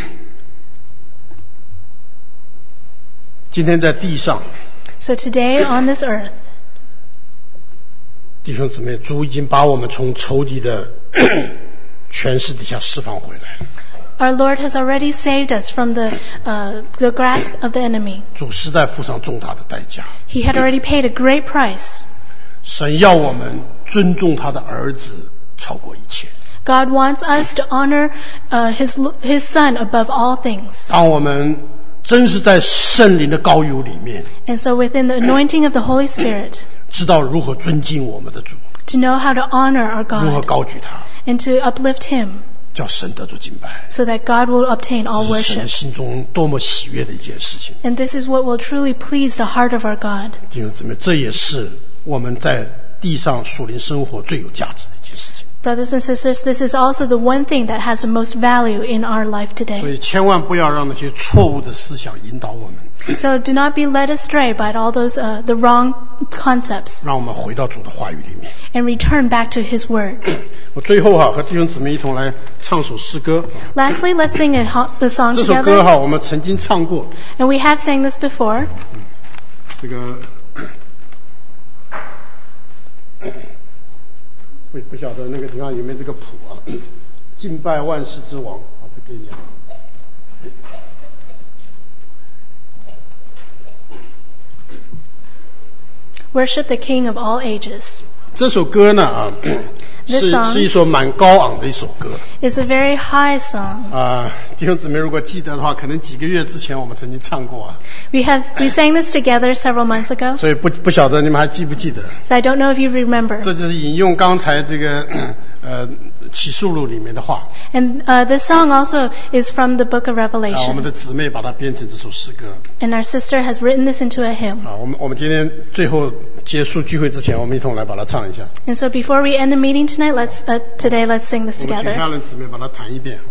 今天在地上， So today on this earth, 弟兄姊妹，主已经把我们从仇敌的权势底下释放回来了。 our Lord has already saved us from the, uh, the grasp of the enemy. 主实在付上重大的代价。 He had already paid a great price. 神要我们尊重他的儿子超过一切。 God wants us to honor uh, his, his son above all things. 当我们真是在圣灵的膏油里面， And so within the anointing of the Holy Spirit, 知道如何尊敬我们的主， to know how to honor our 如何 God 高举他， and to uplift him 叫神得着敬拜。 so that God will obtain all 这是神 worship. 心中多么喜悦的一件事情。 And this is what will truly please the heart of our God. 弟兄姊妹，这也是我们在地上属灵生活最有价值的一件事情。 Brothers and sisters, this is also the one thing that has the most value in our life 所 today. 以千万不要让那些错误的思想引导我们， So do not be led astray by all those uh, the wrong concepts 让我们回到主的话语里面。 and return back to His Word. 我最后哈和弟兄姊妹一同来唱首诗歌。 Lastly, let's sing a, ho- a song 这首歌 together. 哈我们曾经唱过， And we have sang this before. 这个不不晓得那个地方有没有这个谱啊？敬拜万世之王，好，这给你啊。 Worship the King of all ages. 这首歌呢啊， This 是 song 是一首蛮高昂的一首歌 It's a very high song. 啊。弟兄姊妹如果记得的话，可能几个月之前我们曾经唱过啊， We have we sang this together several months ago. 所以不不晓得你们还记不记得？ So I don't know if you remember. 这就是引用刚才这个呃启示录里面的话。 And uh, this song also is from the book of 啊，我们 Revelation. 的姊妹把它编成这首诗歌。 And our sister has written this into a hymn. 啊，我们我们今天最后结束聚会之前，我们一同来把它唱一下。 And so before we end the meeting tonight, let's uh, today let's sing this 我们请 together. 哈伦姊妹把它弹一遍。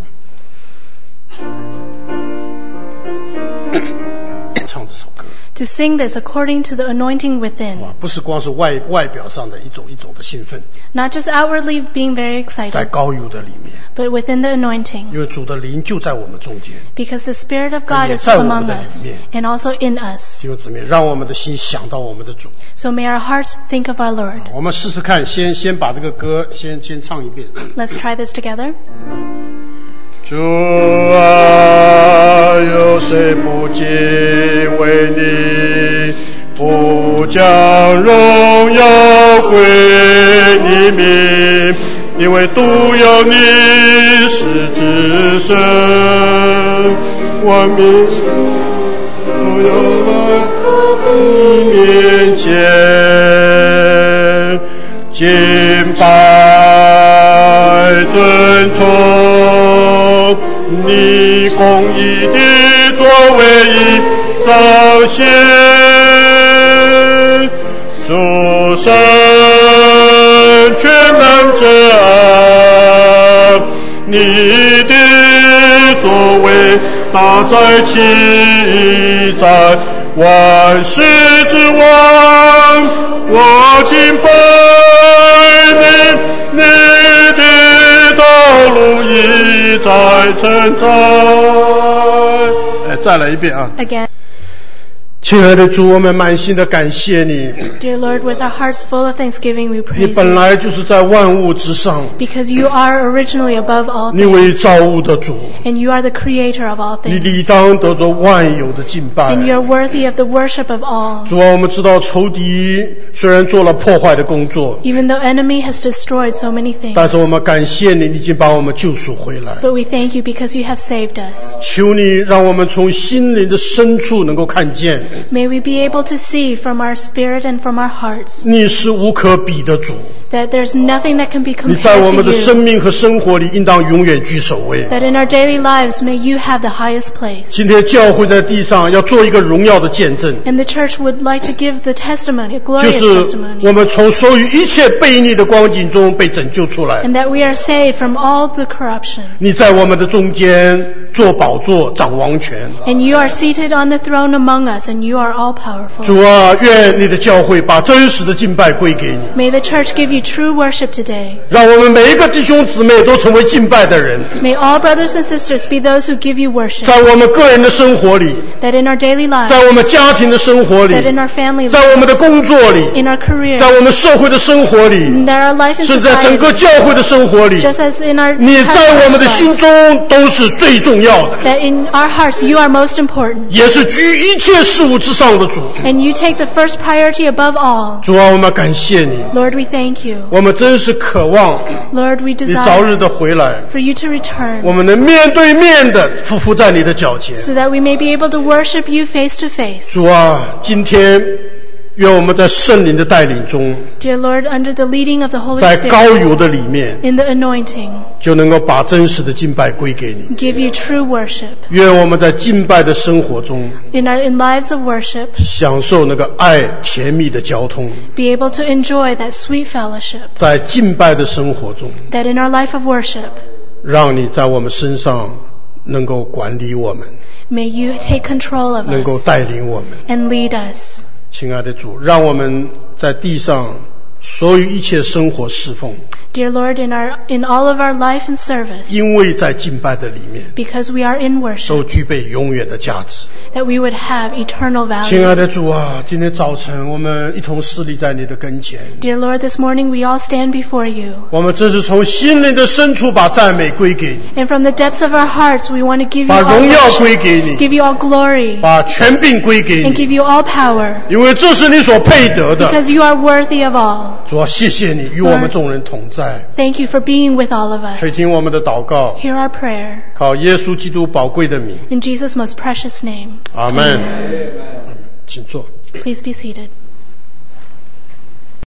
唱这首歌。 To sing this according to the anointing within. 哇，不是光是外外表上的一种一种的兴奋， Not just outwardly being very 在 excited, 膏油的里面， but within the anointing. 因为主的灵就在我们中间。 Because the Spirit of God is 在我们 among 的里 us 面。 and also in us. 弟兄姊妹，让我们的心想到我们的主。 So may our hearts think of our Lord. 我们试试看，先先把这个歌先先唱一遍。 Let's try this together. 主啊，有谁不敬畏你，不将荣耀归你名？因为独有你是至圣，万民都有来你面前，敬拜尊崇。 你公义的作为已彰显，主神全能者啊，你的作为大在其在万世之王，我敬拜你，你的道路已在成长。哎，再来一遍啊！ Again. 亲爱的主，我们满心的感谢你。 Dear Lord, with our hearts full of thanksgiving, we 你 praise 本 you. 来就是在万物之上， Because you are originally above all 你 things, 为造物的主， and you are the creator of all 你理 things, 当得着万有的敬拜。 and you are worthy of the worship of all. 主啊，我们知道仇敌虽然做了破坏的工作， Even though enemy has destroyed so many 但是我 things, 们感谢你，你已经把我们救赎回来。 but we thank you because you have saved us. 求你让我们从心灵的深处能够看见， May we be able to see from our spirit and from our hearts 你是无可比的主， that there's nothing that can be 你在 compared 我们的 to 生 you, 命和生活里应当永远居首位。 that in our daily lives may you have the highest place. 今天教会在地上要做一个荣耀的见证， And the church would like to give the testimony, a 就 glorious 是 testimony, 我们从所有一切悖逆的光景中被拯救出来。 and that we are saved from all the corruption. 你在我们的中间做宝座，掌王权。 And you are seated on the throne among us, and you are all powerful. 主啊，愿你的教会把真实的敬拜归给你， May the church give you true worship today. 让我们每一个弟兄姊妹都成为敬拜的人， May all brothers and sisters be those who give you worship. 在我们个人的生活里， That in our daily 在我 lives, 们家庭的生活里， that in our family 在 lives, 我们的工作里， in our career, 在我们社会的生活里， in our life and 是在整个 society, 教会的生活里， just as in our 你在我们的 church 心中都是最重要的， that in our hearts you are most important, 也是居一切事物之上的主。 and you take the first priority above all. 主啊，我们感谢你， Lord, we thank you. 我们真是渴望 Lord, we 你早日 desire 的回来， for you to return, 我们能面对面的匍匐在你的脚前。 so that we may be able to worship you face to face. 主啊，今天愿我们在圣灵的带领中， Dear Lord, under the leading of the Holy 在膏 Spirit, 油的里面， in the anointing, 就能够把真实的敬拜归给你。 give you true worship. 愿我们在敬拜的生活中， In our in lives of worship, 享受那个爱甜蜜的交通； be able to enjoy that sweet fellowship. 在敬拜的生活中， That in our life of worship, 让你在我们身上能够管理我们， may you take control of 能够 us 带领我们。 and lead us. 亲爱的主，让我们在地上所有一切生活侍奉， Dear Lord, in our in all of our life and service, 因为在敬拜的里面 because we are in 都 worship, 具备永远的价值。 that we would have eternal 亲 value. 爱的主啊，今天早晨我们一同侍立在你的跟前， Dear Lord, this morning we all stand before you. 我们真是从心灵的深处把赞美归给你， And from the depths of our hearts, we want to give you 把 all 荣耀 worship, 归给你， give you all glory, 把权柄归给 and 你， give you all power, 因为这是你所配得的。 because you are worthy of all. 主啊，谢谢你与我们众人同在， Thank you for being with all of 垂 us. 听我们的祷告， Hear our prayer. 靠耶稣基督宝贵的名， In Jesus' most precious name. 阿门。请坐。 Please be seated.